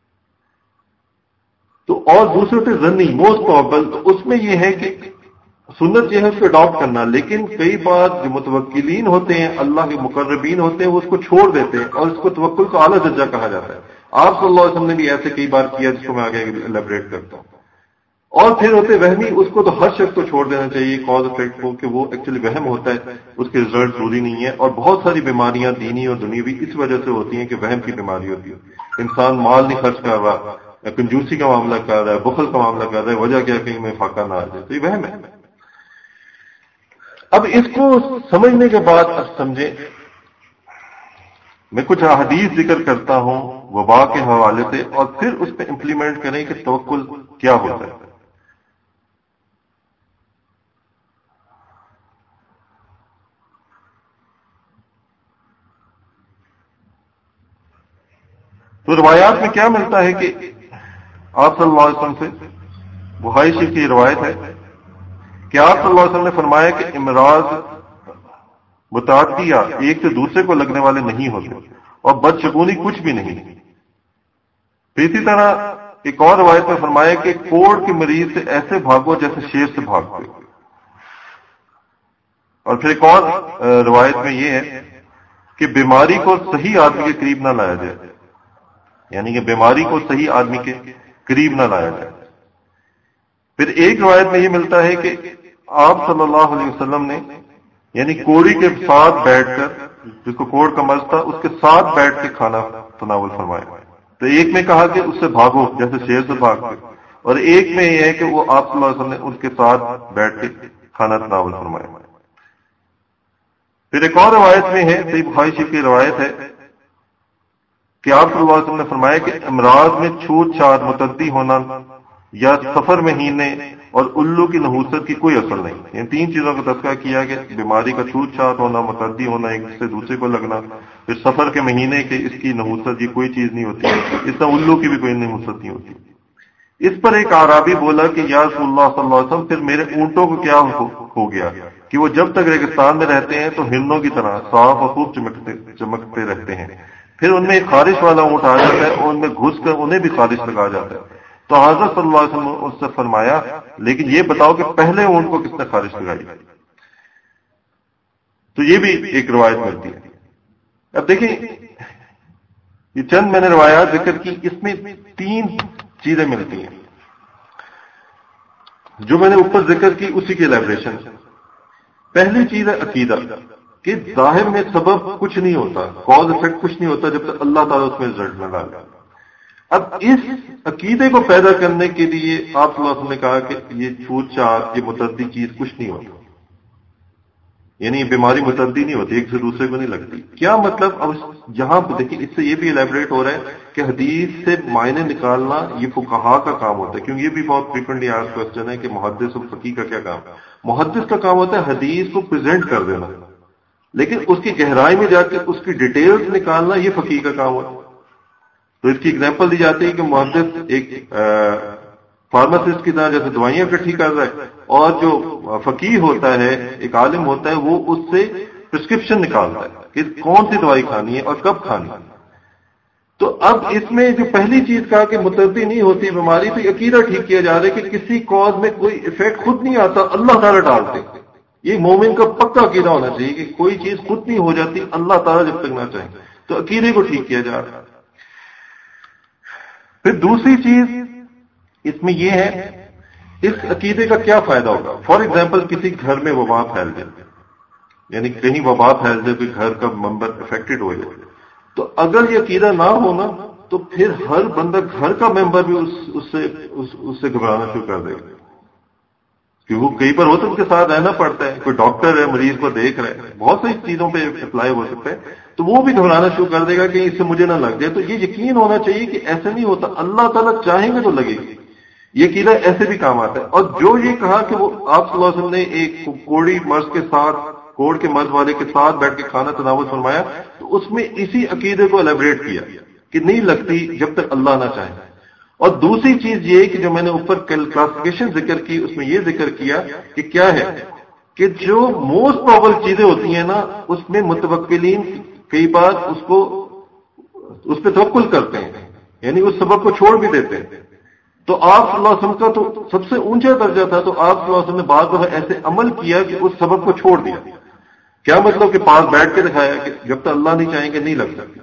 تو اور دوسرے پہ ضمنی موسٹ پرابل، تو اس میں یہ ہے کہ سنت یہ ہے اس کو اڈاپٹ کرنا. لیکن کئی بار جو متوکلین ہوتے ہیں، اللہ کے مقربین ہوتے ہیں، وہ اس کو چھوڑ دیتے ہیں اور اس کو توکل کا اعلیٰ درجہ کہا جاتا ہے. آپ صلی اللہ علیہ وسلم نے بھی ایسے کئی بار کیا جس کو میں آگے ایلیبریٹ کرتا ہوں. اور پھر ہوتے وہمی، اس کو تو ہر شخص کو چھوڑ دینا چاہیے کاز افیکٹ کو، کہ وہ ایکچولی وہم ہوتا ہے، اس کے رزلٹ ضروری نہیں ہے. اور بہت ساری بیماریاں دینی اور دنیاوی اس وجہ سے ہوتی ہیں کہ وہم کی بیماری ہوتی ہے. انسان مال نہیں خرچ کر رہا، کنجوسی کا معاملہ کر رہا ہے، بخل کا معاملہ کر رہا ہے، وجہ کیا کہیں میں فاقہ نہ آ جائے، تو یہ وہم ہے. اب اس کو سمجھنے کے بعد اب سمجھیں، میں کچھ احادیث ذکر کرتا ہوں وبا کے حوالے سے، اور پھر اس پہ امپلیمنٹ کریں کہ توکل کیا ہوتا ہے. تو روایات میں کیا ملتا ہے کہ آپ صلی اللہ علیہ وسلم سے بخاری شریف کی روایت ہے کہ آپ صلی اللہ علیہ وسلم نے فرمایا کہ امراض متعدیہ ایک سے دوسرے کو لگنے والے نہیں ہوتے، اور بدشگونی کچھ بھی نہیں. اسی طرح ایک اور روایت میں فرمایا کہ کوڑ کے مریض سے ایسے بھاگو جیسے شیر سے بھاگتے. اور پھر ایک اور روایت میں یہ ہے کہ بیماری کو صحیح آدمی کے قریب نہ لایا جائے، یعنی کہ بیماری کو صحیح آدمی کے قریب نہ لایا جائے. پھر ایک روایت میں یہ ملتا ہے کہ آپ صلی اللہ علیہ وسلم نے یعنی کوڑی کے ساتھ بیٹھ کر، جس کو کوڑ کا مرض تھا اس کے ساتھ بیٹھ کے کھانا تناول فرمایا. تو ایک میں کہا کہ اس سے بھاگو جیسے شیر سے بھاگتے، اور ایک میں یہ ہے کہ وہ آپ صلی اللہ علیہ وسلم نے ان کے ساتھ بیٹھ کے کھانا تناول فرمایا. پھر ایک اور روایت میں ہے، صحیح بخاری شریف کی روایت ہے کہ آپ صلی اللہ علیہ وسلم نے فرمایا کہ امراض میں چھوٹ چھاٹ متعدی ہونا یا سفر مہینے اور الو کی نحوست کی کوئی اثر نہیں. ان تین چیزوں کا تذکرہ کیا کہ بیماری کا چھوٹ چھاٹ ہونا، متعدی ہونا، ایک سے دوسرے کو لگنا، پھر سفر کے مہینے کے اس کی نحوست کی کوئی چیز نہیں ہوتی، اس طرح الو کی بھی کوئی نحوست نہیں ہوتی. اس پر ایک اعرابی بولا کہ یا رسول اللہ صلی اللہ علیہ وسلم پھر میرے اونٹوں کو کیا ہو گیا کہ وہ جب تک ریگستان میں رہتے ہیں تو ہرنوں کی طرح صاف اور خوب چمکتے چمکتے رہتے ہیں، پھر ان میں ایک خارش والا اونٹ آ جاتا ہے اور ان میں گھس کر انہیں بھی خارش لگا جاتا ہے. تو حضرت صلی اللہ علیہ وسلم نے اس سے فرمایا لیکن یہ بتاؤ کہ پہلے اونٹ کو کس نے خارش لگائی؟ تو یہ بھی ایک روایت ملتی ہے. اب دیکھیں یہ چند میں نے روایات ذکر کی، اس میں تین چیزیں ملتی ہیں جو میں نے اوپر ذکر کی اسی کی الیبریشن. پہلی چیز ہے عقیدہ کہ ظاہر میں سبب کچھ نہیں ہوتا، کاز افیکٹ کچھ نہیں ہوتا جب تک اللہ تعالیٰ اس میں رزلٹ نہ ڈالے. اب اس عقیدے کو پیدا کرنے کے لیے آپ صلی اللہ علیہ وسلم نے کہا کہ یہ چھوٹ چھاٹ، یہ متعدی چیز کچھ نہیں ہوتا، یعنی یہ بیماری متعدی نہیں ہوتی، ایک سے دوسرے کو نہیں لگتی. کیا مطلب؟ اب یہاں پہ دیکھیں اس سے یہ بھی الیبریٹ ہو رہا ہے کہ حدیث سے معنی نکالنا یہ فقہاء کا کام ہوتا ہے، کیونکہ یہ بھی بہت فریکوینٹلی آج کوشچن ہے کہ محدث اور فقیہ کا کیا کام ہے. محدث کا کام ہوتا ہے حدیث کو پریزنٹ کر دینا، لیکن اس کی گہرائی میں جا کے اس کی ڈیٹیلز نکالنا یہ فقیہ کا کام ہوتا ہے. تو اس کی اگزامپل دی جاتی ہے کہ محدث ایک فارماسسٹ کی طرح جیسے دوائیاں اکٹھی کر رہا ہے، اور جو فقیہ ہوتا ہے، ایک عالم ہوتا ہے، وہ اس سے پرسکرپشن نکالتا ہے کہ کون سی دوائی کھانی ہے اور کب کھانی ہے. تو اب اس میں جو پہلی چیز کہا کہ متعدی نہیں ہوتی بیماری، تو عقیدہ ٹھیک کیا جا رہا ہے کہ کسی کاز میں کوئی ایفیکٹ خود نہیں آتا، اللہ تعالیٰ ڈالتے. یہ مومن کا پکا عقیدہ ہونا چاہیے کہ کوئی چیز خود نہیں ہو جاتی، اللہ تعالیٰ جب تک نہ چاہے. تو عقیدے کو ٹھیک کیا جا رہا ہے. پھر دوسری چیز اس میں یہ ہے اس عقیدے کا کیا فائدہ ہوگا. فار ایگزامپل کسی گھر میں وبا پھیل جائے، یعنی کہیں وبا پھیل جائے، کوئی گھر کا ممبر افیکٹڈ ہو جائے، تو اگر یہ عقیدہ نہ ہونا تو پھر ہر بندہ گھر کا ممبر بھی اس, اس سے اس, اس سے گھبرانا شروع کر دے گا، کہ وہ کئی بار ہوتا ہے ان کے ساتھ رہنا پڑتا ہے، کوئی ڈاکٹر ہے مریض کو دیکھ رہا ہے، بہت ساری چیزوں پہ اپلائی ہو سکتا ہے، تو وہ بھی گھبرانا شروع کر دے گا کہ اس سے مجھے نہ لگ جائے. تو یہ یقین ہونا چاہیے کہ ایسے نہیں ہوتا، اللہ تعالیٰ چاہیں گے تو لگے گی. یہ عقیدہ ایسے بھی کام آتا ہے. اور جو یہ کہا کہ وہ آپ صلی اللہ علیہ وسلم نے ایک کوڑی مرض کے ساتھ، کوڑ کے مرض والے کے ساتھ بیٹھ کے کھانا تناول فرمایا، تو اس میں اسی عقیدے کو الیبریٹ کیا کہ نہیں لگتی جب تک اللہ نہ چاہے. اور دوسری چیز یہ کہ جو میں نے اوپر کلاسیفیکیشن ذکر کی، اس میں یہ ذکر کیا کہ کیا ہے کہ جو موسٹ پرابل چیزیں ہوتی ہیں نا، اس میں متوکلین کئی بار اس کو اس پہ توکل کرتے ہیں، یعنی اس سبب کو چھوڑ بھی دیتے ہیں. تو آپ صلی اللہ علیہ وسلم کا تو سب سے اونچا درجہ تھا، تو آپ صلی اللہ علیہ وسلم نے بعض دفعہ ایسے عمل کیا کہ اس سبب کو چھوڑ دیا. کیا مطلب کہ پاس بیٹھ کے دکھایا کہ جب تک اللہ نہیں چاہیں گے نہیں لگ سکتی.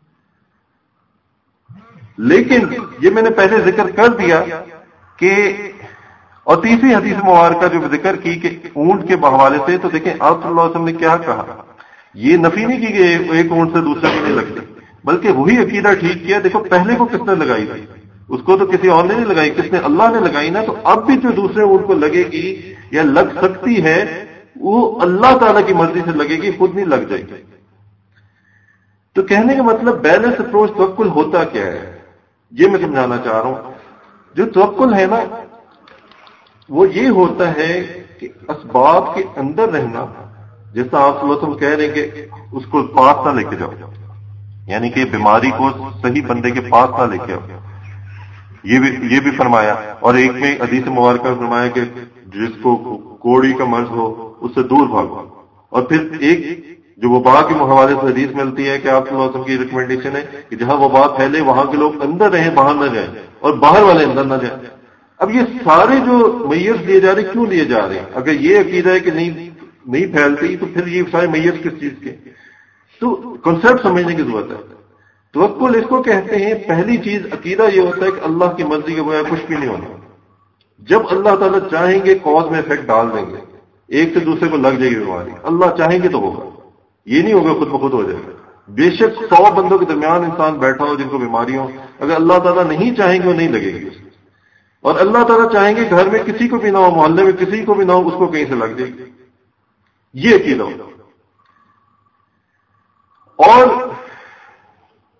لیکن یہ میں نے پہلے ذکر کر دیا کہ، اور تیسری حدیث مبارکہ جو ذکر کی کہ اونٹ کے حوالے سے، تو دیکھیں آپ صلی اللہ علیہ وسلم نے کیا کہا. یہ نفی نہیں کی کہ ایک اونٹ سے دوسرے کو نہیں لگتی، بلکہ وہی عقیدہ ٹھیک کیا. دیکھو پہلے کو کس نے لگائی تھی؟ اس کو تو کسی اور نے نہیں لگائی، کس نے؟ اللہ نے لگائی نا. تو اب بھی جو دوسرے اونٹ کو لگے گی یا لگ سکتی ہے، وہ اللہ تعالیٰ کی مرضی سے لگے گی، خود نہیں لگ جائے گی. تو کہنے کا مطلب بیلنس اپروچ توکل ہوتا کیا ہے، یہ میں سمجھانا چاہ رہا ہوں. جو توکل ہے نا، وہ یہ ہوتا ہے کہ اسباب کے اندر رہنا، جیسا آپ صلی اللہ علیہ وسلم کہہ رہے ہیں کہ اس کو پاس نہ لے کے جاؤ، یعنی کہ بیماری کو صحیح بندے کے پاس نہ لے کے آؤ، یہ بھی یہ بھی فرمایا. اور ایک میں حدیث مبارکہ فرمایا کہ جس کو کوڑی کا مرض ہو اس سے دور بھاگو. اور پھر ایک جو وبا کے حوالے سے حدیث ملتی ہے کہ آپ صلی اللہ علیہ وسلم کی ریکمنڈیشن ہے کہ جہاں وبا پھیلے وہاں کے لوگ اندر رہیں، باہر نہ جائیں، اور باہر والے اندر نہ جائیں. اب یہ سارے جو میت لیے جا رہے کیوں لیے جا رہے ہیں؟ اگر یہ عقیدہ ہے کہ نہیں نہیں پھیلتی، تو پھر یہ سارے میت کس چیز کے؟ تو کنسیپٹ سمجھنے کی ضرورت ہے. توکل اس کو کہتے ہیں. پہلی چیز عقیدہ یہ ہوتا ہے کہ اللہ کی مرضی کے بغیر کچھ بھی نہیں ہونا. جب اللہ تعالیٰ چاہیں گے کاز میں افیکٹ ڈال دیں گے، ایک سے دوسرے کو لگ جائے گی بیماری. اللہ چاہیں گے تو ہوگا، یہ نہیں ہوگا خود بخود ہو جائے گا. بے شک سو بندوں کے درمیان انسان بیٹھا ہو جن کو بیماری ہو، اگر اللہ تعالیٰ نہیں چاہیں گے وہ نہیں لگے گی. اور اللہ تعالیٰ چاہیں گے گھر میں کسی کو بھی نہ ہو، محلے میں کسی کو بھی نہ ہو، اس کو کہیں سے لگ جائے گی. یہ عقیدہ ہوگا. اور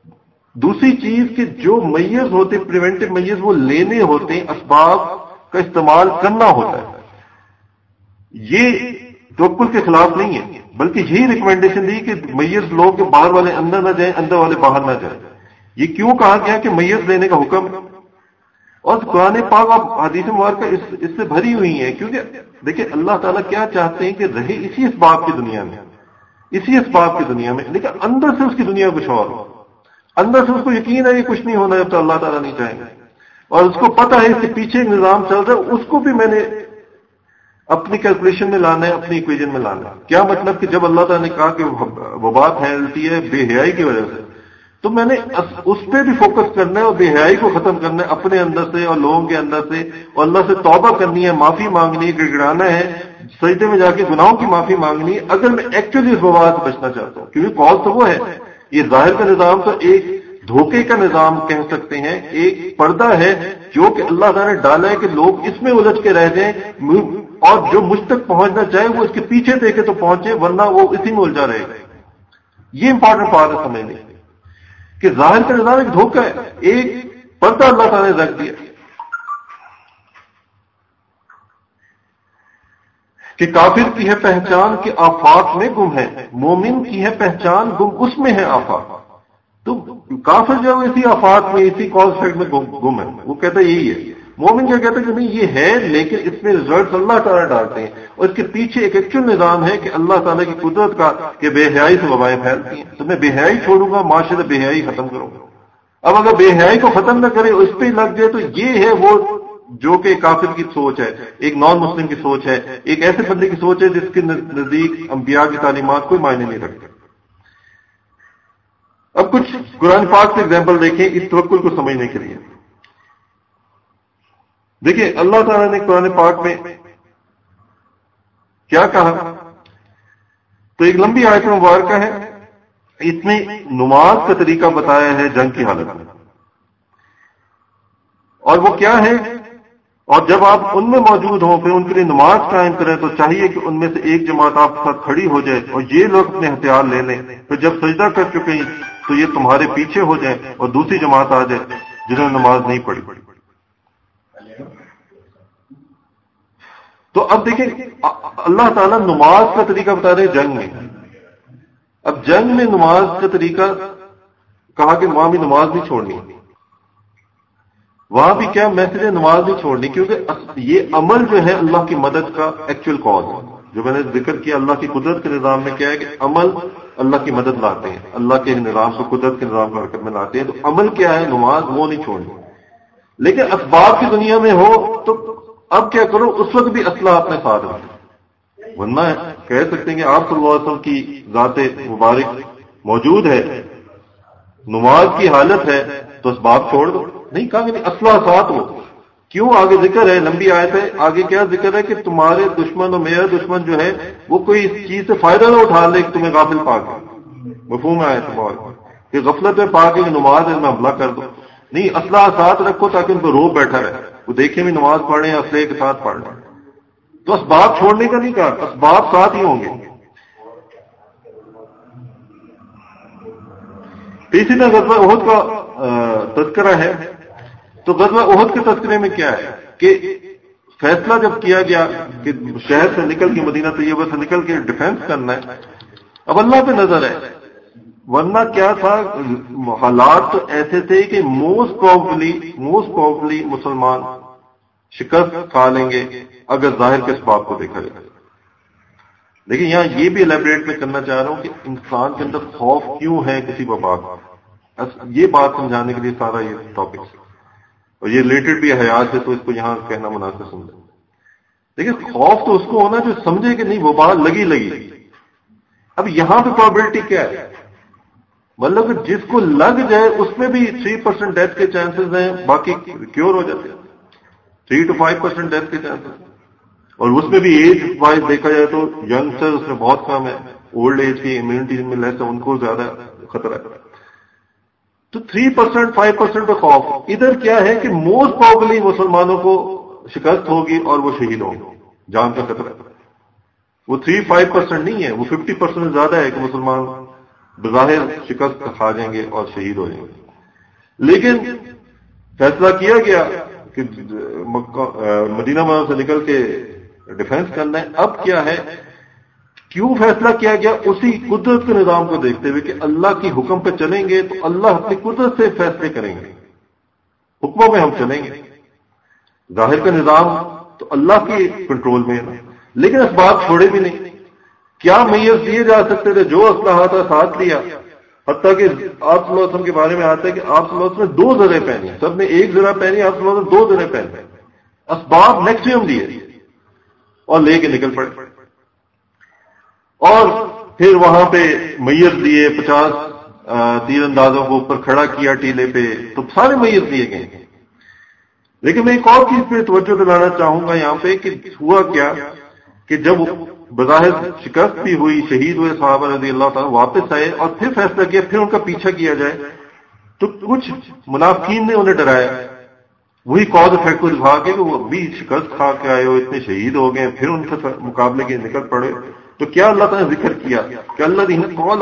دوسری چیز کہ جو میز ہوتے پریونٹیو میز وہ لینے ہوتے ہیں، اسباب کا استعمال کرنا ہوتا ہے. یہ توکل کے خلاف نہیں ہے، بلکہ یہی ریکمینڈیشن دی کہ میز لو کہ باہر والے اندر نہ جائیں، اندر والے باہر نہ جائیں. یہ کیوں کہا گیا کہ میز لینے کا حکم ہے؟ اور قرآن پاک اور حدیث مبارکہ اس, اس سے بھری ہوئی ہیں. کیونکہ دیکھیں اللہ تعالیٰ کیا چاہتے ہیں کہ رہے اسی اسباب کی دنیا میں، اسی اسباب کی دنیا میں، لیکن اندر سے اس کی دنیا کچھ اور ہو. اندر سے اس کو یقین ہے کہ کچھ نہیں ہونا جب تو اللہ تعالیٰ نہیں چاہیں گے، اور اس کو پتہ ہے اس کے پیچھے ایک نظام چل رہا ہے، اس کو بھی میں نے اپنی کیلکولیشن میں لانا ہے، اپنی ایکویژن میں لانا ہے. کیا مطلب کہ جب اللہ تعالیٰ نے کہا کہ وبا پھیلتی ہے بے حیائی کی وجہ سے، تو میں نے اس پہ بھی فوکس کرنا ہے اور بے حیائی کو ختم کرنا ہے اپنے اندر سے اور لوگوں کے اندر سے، اور اللہ سے توبہ کرنی ہے، معافی مانگنی ہے، گڑ گڑانا ہے، سجدے میں جا کے گناہوں کی معافی مانگنی ہے اگر میں ایکچولی اس وبا سے بچنا چاہتا ہوں. کیونکہ کال تو وہ ہے، یہ ظاہر کا نظام تو ایک دھوکے کا نظام کہہ سکتے ہیں، ایک پردہ ہے جو کہ اللہ تعالیٰ نے ڈالا ہے کہ لوگ اس میں الجھ کے رہ جائیں، اور جو مجھ تک پہنچنا چاہے وہ اس کے پیچھے دیکھے تو پہنچے، ورنہ وہ اسی میں الجھا رہے گا. یہ امپورٹنٹ بات ہے سمجھنے کہ ظاہر کا نظام ایک دھوکہ ہے، ایک پردہ اللہ تعالیٰ نے رکھ دیا کہ کافر کی ہے پہچان کہ آفاق میں گم ہے، مومن کی ہے پہچان گم اس میں ہے آفاق. تو کافر جو اسی آفاق میں اسی کانسیپٹ میں گم ہے، وہ کہتا ہے یہی ہے. مومن کیا کہتا ہے کہ نہیں یہ ہے، لیکن اس میں ریزلٹ اللہ تعالیٰ ڈالتے ہیں، اور اس کے پیچھے ایک ایکچوئل نظام ہے کہ اللہ تعالیٰ کی قدرت کا کہ بے حیائی سے وبائیں پھیلتی ہیں. تو میں بے حیائی چھوڑوں گا، معاشرے بے حیائی ختم کروں گا. اب اگر بے حیائی کو ختم نہ کرے اس پہ لگ جائے تو یہ ہے وہ جو کہ کافر کی سوچ ہے، ایک نان مسلم کی سوچ ہے، ایک ایسے بندے کی سوچ ہے جس کے نزدیک انبیاء کی تعلیمات کوئی معنی نہیں رکھتے. اب کچھ قرآن پاک سے ایگزامپل دیکھیں اس توکل کو سمجھنے کے لیے. دیکھیں اللہ تعالیٰ نے قرآن پاک میں کیا کہا، تو ایک لمبی آیت مبارکہ ہے، اس میں نماز کا طریقہ بتایا ہے جنگ کی حالت میں، اور وہ کیا ہے، اور جب آپ ان میں موجود ہوں پھر ان کے لیے نماز قائم کریں تو چاہیے کہ ان میں سے ایک جماعت آپ کے ساتھ کھڑی ہو جائے اور یہ لوگ اپنے ہتھیار لے لیں، پھر جب سجدہ کر چکے ہیں تو یہ تمہارے پیچھے ہو جائیں اور دوسری جماعت آ جائے جنہوں نے نماز نہیں پڑھی. تو اب دیکھیں اللہ تعالیٰ نماز کا طریقہ بتا رہے جنگ میں. اب جنگ میں نماز کا طریقہ کہا کہ وہاں بھی نماز نہیں چھوڑنی، وہاں بھی کیا میسج ہے، نماز نہیں چھوڑنی، کیونکہ یہ عمل جو ہے اللہ کی مدد کا ایکچوئل کاز ہے. جو میں نے ذکر کیا اللہ کی قدرت کے نظام میں کیا ہے کہ عمل اللہ کی مدد لاتے ہیں، اللہ کے نظام کو قدرت کے نظام کو حرکت میں لاتے ہیں. تو عمل کیا ہے، نماز، وہ نہیں چھوڑنی. لیکن اسباب کی دنیا میں ہو تو اب کیا کرو، اس وقت بھی اسلحہ اپنے ساتھ رکھو، ورنہ کہہ سکتے ہیں کہ آپ صلی اللہ علیہ وسلم کی ذات مبارک موجود ہے، نماز کی حالت ہے تو اسباب چھوڑ دو. نہیں کہا کہ اسلحہ ساتھ ہو. کیوں؟ آگے ذکر ہے، لمبی آیت ہے، آگے کیا ذکر ہے کہ تمہارے دشمن اور میرا دشمن جو ہے وہ کوئی اس چیز سے فائدہ نہ اٹھا لے کہ تمہیں غافل پا کے. مفہوم آیا تمہارا کہ غفلت میں پا کے نماز ہے میں حملہ کر دو. نہیں، اسلحہ ساتھ رکھو تاکہ ان کو روب بیٹھا رہے، وہ دیکھیں بھی نماز پڑھیں اسلحے کے ساتھ پڑھ لیں. تو اسباب چھوڑنے کا نہیں کہا، اسباب ساتھ ہی ہوں گے. اسی طرح غزوہ احد کا تذکرہ ہے، تو غزوہ احد کے تذکرے میں کیا ہے کہ فیصلہ جب کیا گیا کہ شہر سے نکل کے مدینہ طیبہ سے نکل کے ڈیفینس کرنا ہے، اب اللہ پہ نظر ہے، ورنہ کیا تھا، حالات تو ایسے تھے کہ موسٹ پروبلی موسٹ پروبلی مسلمان شکست کھا لیں گے اگر ظاہر کے اسباب کو دیکھا جائے. لیکن یہاں یہ بھی الیبریٹ میں کرنا چاہ رہا ہوں کہ انسان کے اندر خوف کیوں ہے کسی وبا کا، یہ بات سمجھانے کے لیے سارا یہ ٹاپک، اور یہ ریلیٹڈ بھی حیات ہے تو اس کو یہاں کہنا مناسب سمجھیں. لیکن خوف تو اس کو ہونا جو سمجھے کہ نہیں وبا لگی لگی. اب یہاں پہ پرابلٹی کیا ہے، مطلب کہ جس کو لگ جائے اس میں بھی تھری پرسینٹ ڈیتھ کے چانسز ہیں، باقی کیور ہو جاتے ہیں. Three two five percent death کے چانسز، اور اس میں بھی ایج وائز دیکھا جائے تو ینگسٹر اس میں بہت کم ہے، اولڈ ایج کی امیونٹی میں لیس ہے، ان کو زیادہ خطرہ ہے. تو تھری پرسینٹ فائیو پرسینٹ پہ خوف. ادھر کیا ہے کہ موسٹ پروبلی مسلمانوں کو شکست ہوگی اور وہ شہید ہوں گے، جان کا خطرہ ہے. وہ تھری فائیو پرسینٹ نہیں ہے، وہ ففٹی پرسینٹ زیادہ ہے کہ مسلمان بظاہر شکست کھا جائیں گے اور شہید ہو جائیں گے. لیکن فیصلہ کیا گیا کہ مدینہ منورہ سے نکل کے ڈیفینس کرنا ہے. اب کیا ہے، کیوں فیصلہ کیا گیا؟ اسی قدرت کے نظام کو دیکھتے ہوئے کہ اللہ کی حکم پہ چلیں گے تو اللہ اپنی قدرت سے فیصلے کریں گے، حکموں میں ہم چلیں گے. ظاہر کا نظام تو اللہ کے کنٹرول میں ہے، لیکن اسباب چھوڑے بھی نہیں. کیا میت دیے جا سکتے تھے؟ جو اسلحہ تھا ساتھ لیا. حتیٰ کہ آپ صلی اللہ علیہ وسلم کے بارے میں آتا ہے کہ آپ صلی اللہ علیہ وسلم نے دو زریں پہنی، سب نے ایک زرہ پہنی، آپ صلی اللہ علیہ وسلم دو زریں پہنی. اسباب میکسیمم دیے اور لے کے نکل پڑے. اور پھر وہاں پہ میت دیے، پچاس تیر اندازوں کو اوپر کھڑا کیا ٹیلے پہ، تو سارے میت دیے گئے. لیکن میں ایک اور چیز پہ توجہ دلانا چاہوں گا یہاں پہ کہ ہوا کیا کہ جب بظاہر شکست بھی ہوئی، شہید ہوئے صحابہ رضی اللہ تعالیٰ، واپس آئے اور پھر فیصلہ کیا پھر ان کا پیچھا کیا جائے، تو کچھ منافقین نے انہیں ڈرایا. وہی کاز افیکٹ کو دکھا کے کہ وہ ابھی شکست کھا کے آئے ہو، اتنے شہید ہو گئے، پھر ان کے مقابلے کے نکل پڑے. تو کیا اللہ تعالیٰ نے ذکر کیا کہ اللہ دین قول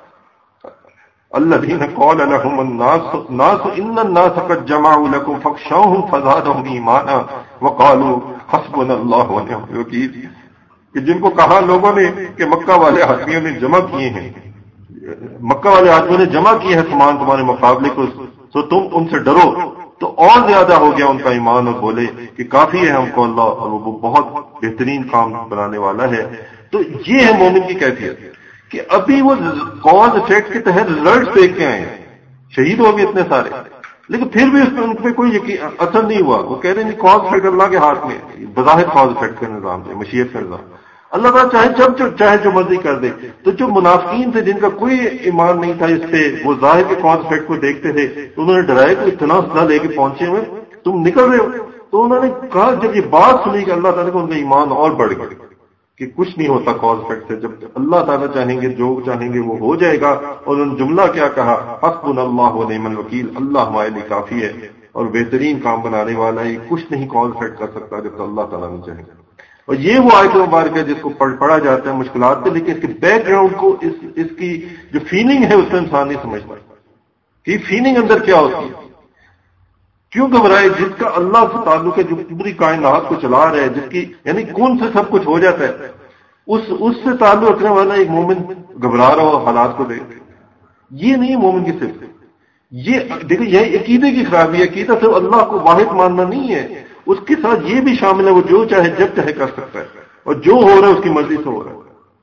الذین قال لهم الناس الناس ان الناس قد جمعوا لكم فاخشوهم فزادهم ایمانا وقالوا حسبنا اللہ ونعم الوکیل، کہ جن کو کہا لوگوں نے کہ مکہ والے آدمیوں نے جمع کیے ہیں، مکہ والے آدمیوں نے جمع کیے ہیں سامان تمہارے مقابلے کو، تو تم ان سے ڈرو، تو اور زیادہ ہو گیا ان کا ایمان، اور بولے کہ کافی ہے ہم کو اللہ، اور وہ بہت بہترین کام بنانے والا ہے. تو یہ ہے مومن کی کیفیت کہ ابھی وہ کاز افیکٹ کے تحت ریزلٹس دیکھ کے آئے، شہید ہو گئے اتنے سارے، لیکن پھر بھی اس پہ ان پہ کوئی یقین اثر نہیں ہوا. وہ کہہ رہے ہیں کاز افیکٹ اللہ کے ہاتھ میں، بظاہر کاز افیکٹ کا نظام ہے، مشیت کا نظام. اللہ تعالیٰ چاہے جب جو چاہے جو مرضی کر دے. تو جو منافقین تھے جن کا کوئی ایمان نہیں تھا اس پہ، وہ ظاہر کے کاز افیکٹ کو دیکھتے تھے، تو انہوں نے ڈرایا کہ اتنا اسلحہ لے کے پہنچے ہوئے تم نکل رہے ہو. تو انہوں نے کہا، جب یہ بات سنی کہ اللہ تعالیٰ کو ان کا ایمان اور بڑھ گیا کہ کچھ نہیں ہوتا کاز افیکٹ سے، جب اللہ تعالیٰ چاہیں گے جو چاہیں گے وہ ہو جائے گا. اور انہوں نے جملہ کیا کہا، حسبنا اللہ ونعم الوکیل، اللہ ہمارے لیے کافی ہے اور بہترین کام بنانے والا ہے. کچھ نہیں کاز افیکٹ کر سکتا جب تک اللہ تعالیٰ نہیں چاہیں گے. اور یہ وہ آیت مبارک ہے جس کو پڑھا جاتا ہے مشکلات پہ، لیکن اس کے بیک گراؤنڈ کو، اس اس کی جو فیلنگ ہے اس میں انسان نہیں سمجھتا کہ فیلنگ اندر کیا ہوتی ہے. کیوں گھبرائے؟ جس کا اللہ سے تعلق ہے، جو پوری کائنات کو چلا رہا ہے، جس کی یعنی کون سے سب کچھ ہو جاتا ہے، اس اس سے تعلق رکھنے والا ایک مومن گھبرا رہا ہو حالات کو دیکھ. یہ نہیں مومن کی صفت. یہ دیکھیں، یہ عقیدے کی خرابی ہے. عقیدہ صرف اللہ کو واحد ماننا نہیں ہے، اس کے ساتھ یہ بھی شامل ہے وہ جو چاہے جب چاہے کر سکتا ہے، اور جو ہو رہا ہے اس کی مرضی سے ہو رہا ہے.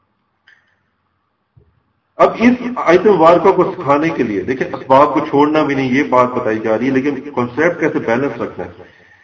اب اس آیت مبارکہ کو سکھانے کے لیے دیکھیں، اسباب کو چھوڑنا بھی نہیں، یہ بات بتائی جا رہی ہے، لیکن کانسیپٹ کیسے بیلنس رکھنا ہے.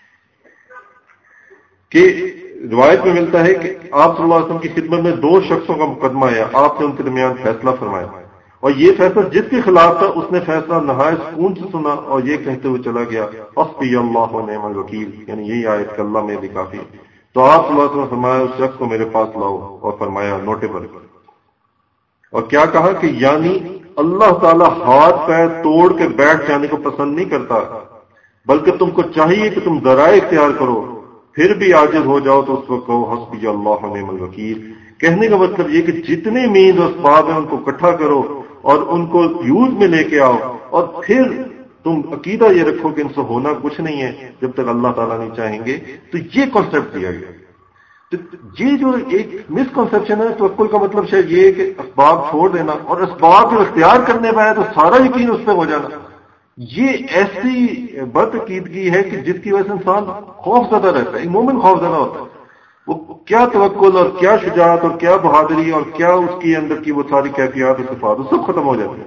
کہ روایت میں ملتا ہے کہ آپ صلی اللہ علیہ وسلم کی خدمت میں دو شخصوں کا مقدمہ آیا، آپ نے ان کے درمیان فیصلہ فرمایا، اور یہ فیصلہ جس کے خلاف تھا اس نے فیصلہ نہایت سکون سے سنا اور یہ کہتے ہوئے چلا گیا، حسبی اللہ ونعم الوکیل، یعنی یہی آیت کہ اللہ میرے لیے کافی. تو آپ صلی اللہ علیہ وسلم فرمایا، اس شخص کو میرے پاس لاؤ، اور فرمایا نوٹیبل. اور کیا کہا کہ یعنی اللہ تعالیٰ ہاتھ پیر توڑ کے بیٹھ جانے کو پسند نہیں کرتا، بلکہ تم کو چاہیے کہ تم ذرائع اختیار کرو، پھر بھی عاجز ہو جاؤ تو اس وقت کہو حسبی اللہ ونعم الوکیل. کہنے کا مطلب یہ کہ جتنے مینز اور اسباب ہیں ان کو اکٹھا کرو اور ان کو یوز میں لے کے آؤ، اور پھر تم عقیدہ یہ رکھو کہ ان سے ہونا کچھ نہیں ہے جب تک اللہ تعالیٰ نہیں چاہیں گے. تو یہ کانسیپٹ دیا گیا. تو یہ جو ایک مسکنسیپشن ہے توکل کا مطلب شاید یہ ہے کہ اسباب چھوڑ دینا، اور اسباب جو اختیار کرنے پہ آئے تو سارا یقین اس پہ ہو جانا. یہ ایسی بد عقیدگی ہے کہ جس کی وجہ سے انسان خوف زدہ رہتا ہے. ایک مومن خوف زدہ ہوتا ہے، وہ کیا توکل اور کیا شجاعت اور کیا بہادری اور کیا اس کے اندر کی وہ ساری کیفیات اور صفات سب ختم ہو جاتی ہیں.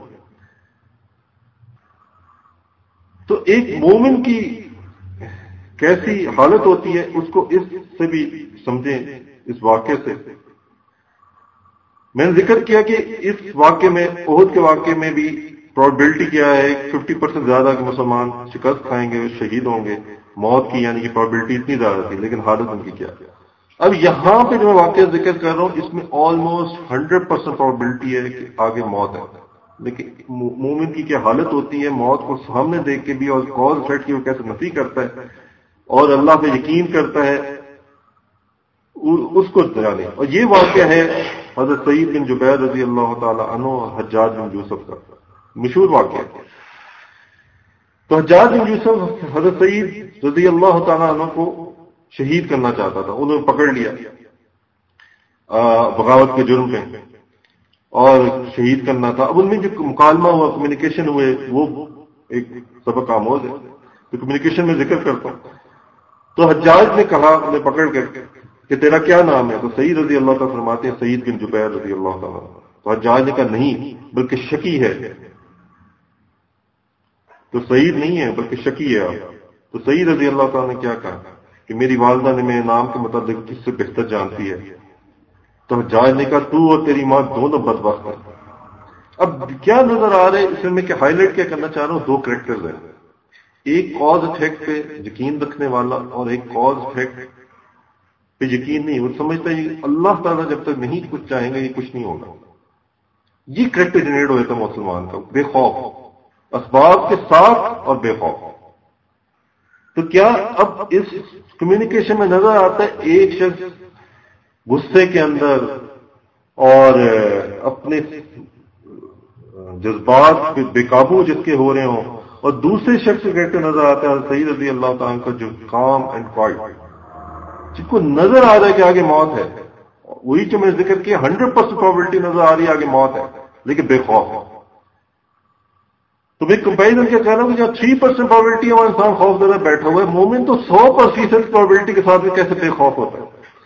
تو ایک مومن کی کیسی حالت ہوتی ہے اس کو اس سے بھی سمجھیں. اس واقعے سے میں نے ذکر کیا کہ اس واقعے میں، احد کے واقعے میں بھی پروبیبلٹی کیا ہے، ففٹی پرسینٹ زیادہ کہ مسلمان شکست کھائیں گے، شہید ہوں گے، موت کی یعنی کہ پروبیبلٹی اتنی زیادہ تھی، لیکن حالت ان کی کیا. اب یہاں پہ جو میں واقعہ ذکر کر رہا ہوں اس میں آلموسٹ ہنڈریڈ پرسینٹ پروبیبلٹی ہے کہ آگے موت ہے. لیکن مومن کی کیا حالت ہوتی ہے موت کو سامنے دیکھ کے بھی، اور کاز افیکٹ کی وہ کیسے نفی کرتا ہے اور اللہ پہ یقین کرتا ہے، اس کو جانے. اور یہ واقعہ ہے حضرت سعید بن جبیر رضی اللہ تعالی عنہ حجاج بن یوسف کا مشہور واقعہ. تو حجاج بن یوسف حضرت سعید رضی اللہ تعالیٰ عنہ کو شہید کرنا چاہتا تھا. انہوں نے پکڑ لیا بغاوت کے جرم پہ اور شہید کرنا تھا. اب ان میں جو مکالمہ ہوا، کمیونیکیشن ہوئے، وہ ایک سبق آموز ہے. تو کمیونیکیشن میں ذکر کرتا ہوں. تو حجاج نے کہا انہیں پکڑ کر کہ تیرا کیا نام ہے؟ تو سعید رضی اللہ تعالیٰ فرماتے ہیں سعید بن جبیر رضی اللہ تعالیٰ. تو حجاج نے کہا نہیں بلکہ شکی ہے. تو سعید نہیں ہے بلکہ شکی ہے آپ. تو سعید رضی اللہ تعالیٰ نے کیا کہا کہ میری والدہ نے میرے نام کے متعلق کس سے بہتر جانتی ہے. تو حجاج نے کہا تو اور تیری ماں دونوں بدبخت ہیں. اب کیا نظر آ رہا ہے اس میں کہ ہائی لائٹ کیا کرنا چاہ رہا ہوں، دو کریکٹرز ہیں، ایک کاز افیکٹ پہ یقین رکھنے والا اور ایک کاز افیکٹ پہ یقین نہیں. وہ سمجھتا ہے اللہ تعالیٰ جب تک نہیں کچھ چاہیں گے یہ کچھ نہیں ہوگا. یہ کریکٹر جنریٹ ہو جاتا مسلمان کا، بے خوف، اسباب کے ساتھ اور بے خوف. تو کیا اب اس کمیونیکیشن میں نظر آتا ہے ایک شخص غصے کے اندر اور اپنے جذبات پہ بے قابو جس کے ہو رہے ہوں، اور دوسرے شخص سے کریکٹر نظر آتا ہے سعید رضی اللہ تعالیٰ کا جو کام اینڈ کوائٹ، جس کو نظر آ رہا ہے کہ آگے موت ہے. وہی جو میں ذکر کیا ہنڈریڈ پرسینٹ پرابلٹی نظر آ رہی ہے آگے موت ہے لیکن بے خوف ہے. تو میں کمپیریزن کیا کہہ رہا ہوں کہ جب تھری پرسینٹ پرابلٹی ہے وہ انسان خوف زدہ بیٹھا ہوا ہے، مومن تو سو پر فیصد پرابلٹی کے ساتھ بھی کیسے بے خوف ہوتا ہے.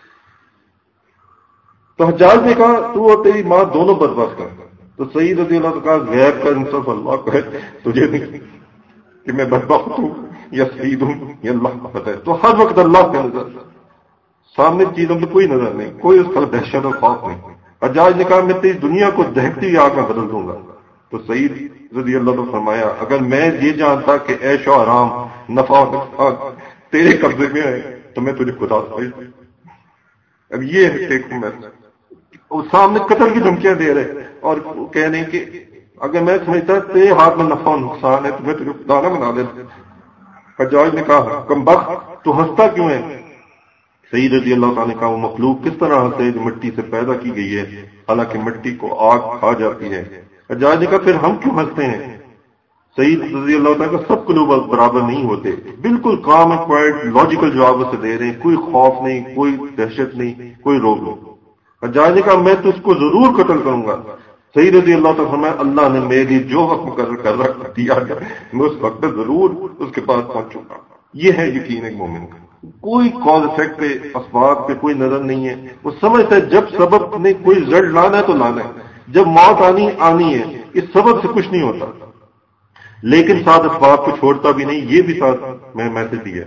تو حجاج نے کہا تو اور تیری ماں دونوں بدبخت ہیں. تو سعید رضی اللہ نے کہا غیب کا انصاف اللہ کو ہے، تجھے نہیں کہ میں بدبخت ہوں یا سعید ہوں، یہ اللہ کا پتہ ہے. تو ہر وقت اللہ کا نظر سامنے چیزوں پہ کوئی نظر نہیں، کوئی اس کا دہشت اور خوف نہیں. حجاج نے کہا میں تیری دنیا کو دہتی ہوئی آگ میں بدل دوں گا. تو سعید رضی اللہ نے فرمایا اگر میں یہ جانتا کہ عیش و آرام، نفع و نقصان تیرے قبضے میں ہے تو میں تجھے خدا سمجھتا. اب یہ ہے ٹیک ہوم. وہ سامنے قتل کی دھمکیاں دے رہے اور کہہ رہے ہیں کہ اگر میں سمجھتا تیرے ہاتھ میں نفع و نقصان ہے تو میں تجھے خدا نہ بنا دیتا. حجاج نے کہا کم بخت تو ہنستا کیوں ہے؟ سعید رضی اللہ تعالیٰ نے کہا وہ مخلوق کس طرح سے جو مٹی سے پیدا کی گئی ہے حالانکہ مٹی کو آگ کھا جاتی ہے. حجاج نے کہا پھر ہم کیوں ہنستے ہیں؟ سعید رضی اللہ تعالیٰ کا سب قلوب برابر نہیں ہوتے. بالکل کام کوائٹ لاجیکل جواب سے دے رہے ہیں، کوئی خوف نہیں، کوئی دہشت نہیں، کوئی روگ نہیں. حجاج نے کہا میں تو اس کو ضرور قتل کروں گا. سعید رضی اللہ تعالیٰ فرمایا اللہ نے میرے لیے جو وقت مقرر کر رکھ دیا ہے میں اس وقت ضرور اس کے پاس پہنچوں گا. یہ ہے یقین ایک مومن کا. کوئی کاز افیکٹ پہ اسباب پہ کوئی نظر نہیں ہے. وہ سمجھتا ہے جب سبب نے کوئی رزلٹ لانا ہے تو لانا ہے، جب موت آنی آنی ہے، اس سبب سے کچھ نہیں ہوتا لیکن ساتھ اسباب کو چھوڑتا بھی نہیں. یہ بھی ساتھ میں میسج دیا.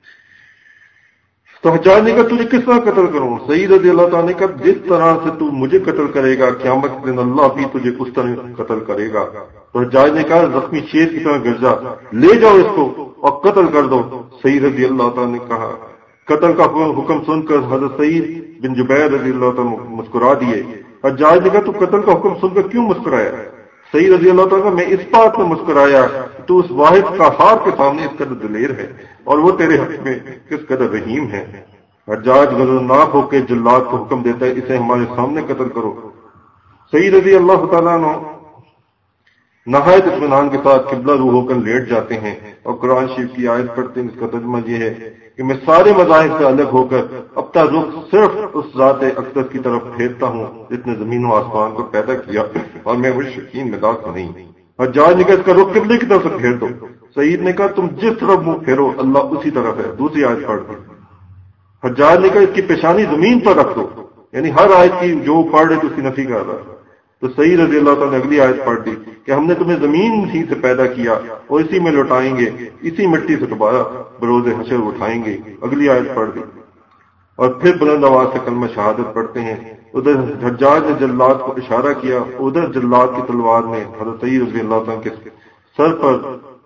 تو حجاج نے کہا تجھے کس طرح قتل کروں؟ سعید رضی اللہ تعالیٰ نے کہا جس طرح سے تو مجھے قتل کرے گا قیامت کے دن اللہ بھی تجھے اس طرح قتل کرے گا. تو حجاج نے کہا زخمی شیر کی طرح گر جا، لے جاؤ اس کو اور قتل کر دو. سعید رضی اللہ تعالیٰ نے کہا قتل کا حکم سن کر حضرت سعید بن جبیر رضی اللہ تعالیٰ مسکرا دیے. حجاج نے کہا تو قتل کا حکم سن کر کیوں مسکرایا؟ سعید رضی اللہ تعالیٰ میں اس بات میں مسکرایا تو اس واحد قہار کے سامنے اس قدر دلیر ہے اور وہ تیرے حق میں کس قدر رحیم ہے. حجاج غضبناک ہو کے جلاد کو حکم دیتا ہے اسے ہمارے سامنے قتل کرو. سعید رضی اللہ تعالیٰ عنہ نہایت اطمینان کے ساتھ قبلہ روح ہو کر لیٹ جاتے ہیں اور قرآن شریف کی آیت پڑھتے ہیں. اس کا ترجمہ یہ ہے کہ میں سارے مذاہب سے الگ ہو کر اپنا رخ صرف اس ذات اقدس کی طرف پھیرتا ہوں جس نے زمین و آسمان کو پیدا کیا اور میں وہ شکین میں داخل نہیں. حجاج نے کہا اس کا رخ قبلے کی طرف سے پھیر دو. سعید نے کہا تم جس طرف منہ پھیرو اللہ اسی طرف ہے. دوسری آیت پڑھ دی. حجاج نے کہا اس کی پیشانی زمین پر رکھ دو، یعنی ہر آیت کی جو پڑھ رہے تو اس کی نفی کر رہا. تو سعید رضی اللہ تعالیٰ نے اگلی آیت پڑھ دی کہ ہم نے تمہیں زمین ہی سے پیدا کیا اور اسی میں لوٹائیں گے، اسی مٹی سے دوبارہ بروز حشر اٹھائیں گے. اگلی آیت پڑھ دی اور پھر بلند آواز سے کلمہ شہادت پڑھتے ہیں. ادھر حجاج نے جلاد کو اشارہ کیا، ادھر جلاد کی تلوار نے حضرت سعید رضی اللہ تعالیٰ کے سر پر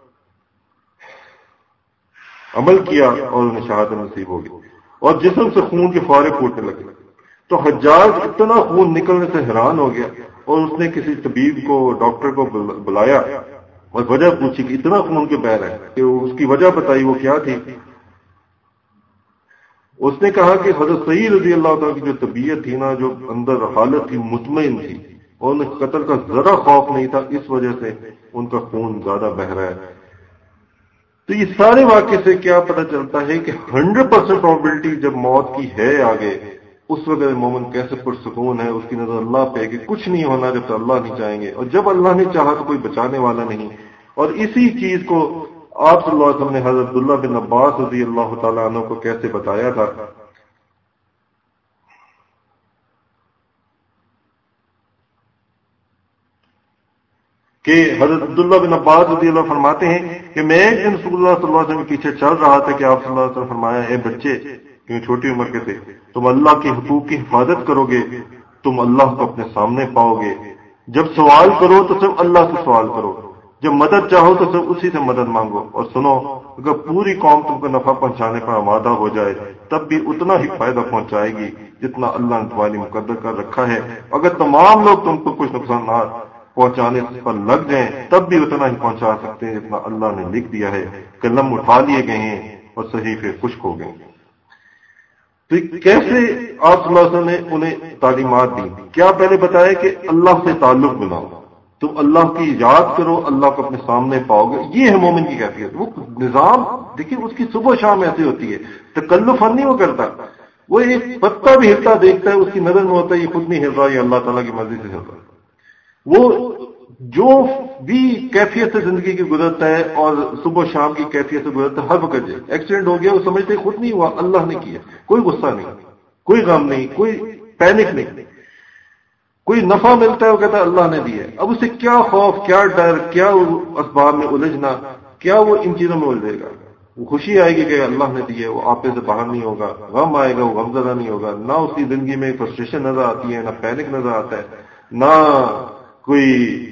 عمل کیا اور انہیں شہادت نصیب ہو گئی اور جسم سے خون کے فوارے پھوٹنے لگے. تو حجاج اتنا خون نکلنے سے حیران ہو گیا اور اس نے کسی طبیب کو، ڈاکٹر کو بلایا اور وجہ پوچھی کہ اتنا خون کے بہ رہا ہے، کہ اس کی وجہ بتائی وہ کیا تھی. اس نے کہا کہ حضرت سعید رضی اللہ تعالیٰ کی جو طبیعت تھی نا، جو اندر حالت تھی مطمئن تھی اور انہیں قتل کا ذرا خوف نہیں تھا، اس وجہ سے ان کا خون زیادہ بہ رہا ہے. تو یہ سارے واقعے سے کیا پتہ چلتا ہے کہ ہنڈریڈ پرسینٹ پروبیبلٹی جب موت کی ہے آگے، اس وقت مومن کیسے پرسکون ہے، اس کی نظر اللہ پہ کہ کچھ نہیں ہونا جب تک اللہ نہیں چاہیں گے، اور جب اللہ نے چاہا تو کوئی بچانے والا نہیں۔ اور اسی چیز کو آپ صلی اللہ علیہ وسلم نے حضرت عبداللہ بن عباس رضی اللہ تعالیٰ عنہ کو کیسے بتایا تھا کہ حضرت عبداللہ بن عباس رضی اللہ فرماتے ہیں کہ میں ایک دن رسول اللہ صلی اللہ علیہ وسلم کے پیچھے چل رہا تھا کہ آپ صلی اللہ علیہ وسلم فرمایا، اے بچے، کیونکہ چھوٹی عمر کے تھے، تم اللہ کے حقوق کی حفاظت کرو گے، تم اللہ کو اپنے سامنے پاؤ گے۔ جب سوال کرو تو صرف اللہ سے سوال کرو، جب مدد چاہو تو صرف اسی سے مدد مانگو، اور سنو، اگر پوری قوم تم کو نفع پہنچانے پر آمادہ ہو جائے تب بھی اتنا ہی فائدہ پہنچائے گی جتنا اللہ نے تمہاری مقدر کر رکھا ہے، اگر تمام لوگ تم کو کچھ نقصانات پہنچانے پر لگ جائیں تب بھی اتنا ہی پہنچا سکتے ہیں جتنا اللہ نے لکھ دیا ہے۔ قلم اٹھا لیے گئے ہیں اور صحیفے خشک ہو گئے۔ تو کیسے آپ صلی اللہ علیہ وسلم نے انہیں تعلیمات دی؟ کیا پہلے بتایا کہ اللہ سے تعلق بناؤ، تم اللہ کی یاد کرو، اللہ کو اپنے سامنے پاؤ گے، یہ ہے مومن کی کیفیت۔ وہ نظام دیکھیے، اس کی صبح شام ایسی ہوتی ہے، تکلف نہیں وہ کرتا، وہ ایک پتا بھی ہلتا دیکھتا ہے، اس کی نظر میں ہوتا ہے یہ خود نہیں ہل رہا، یہ اللہ تعالیٰ کی مرضی سے ہل رہا ہے۔ وہ جو بھی کیفیت سے زندگی کی گزرتا ہے اور صبح شام کی کیفیت سے گزرتا ہے، ہر وقت ایکسیڈنٹ ہو گیا وہ سمجھتے خود نہیں ہوا، اللہ نے کیا، کوئی غصہ نہیں، کوئی غم نہیں، کوئی پینک نہیں، کوئی نفع ملتا ہے وہ کہتا ہے اللہ نے دیا ہے۔ اب اسے کیا خوف، کیا ڈر، کیا اسباب میں الجھنا، کیا وہ ان چیزوں میں الجھے گا؟ وہ خوشی آئے گی کہ اللہ نے دی ہے، وہ آپے سے باہر نہیں ہوگا، غم آئے گا وہ غم زدہ نہیں ہوگا، نہ اس کی زندگی میں فرسٹریشن نظر آتی ہے، نہ پینک نظر آتا ہے، نہ کوئی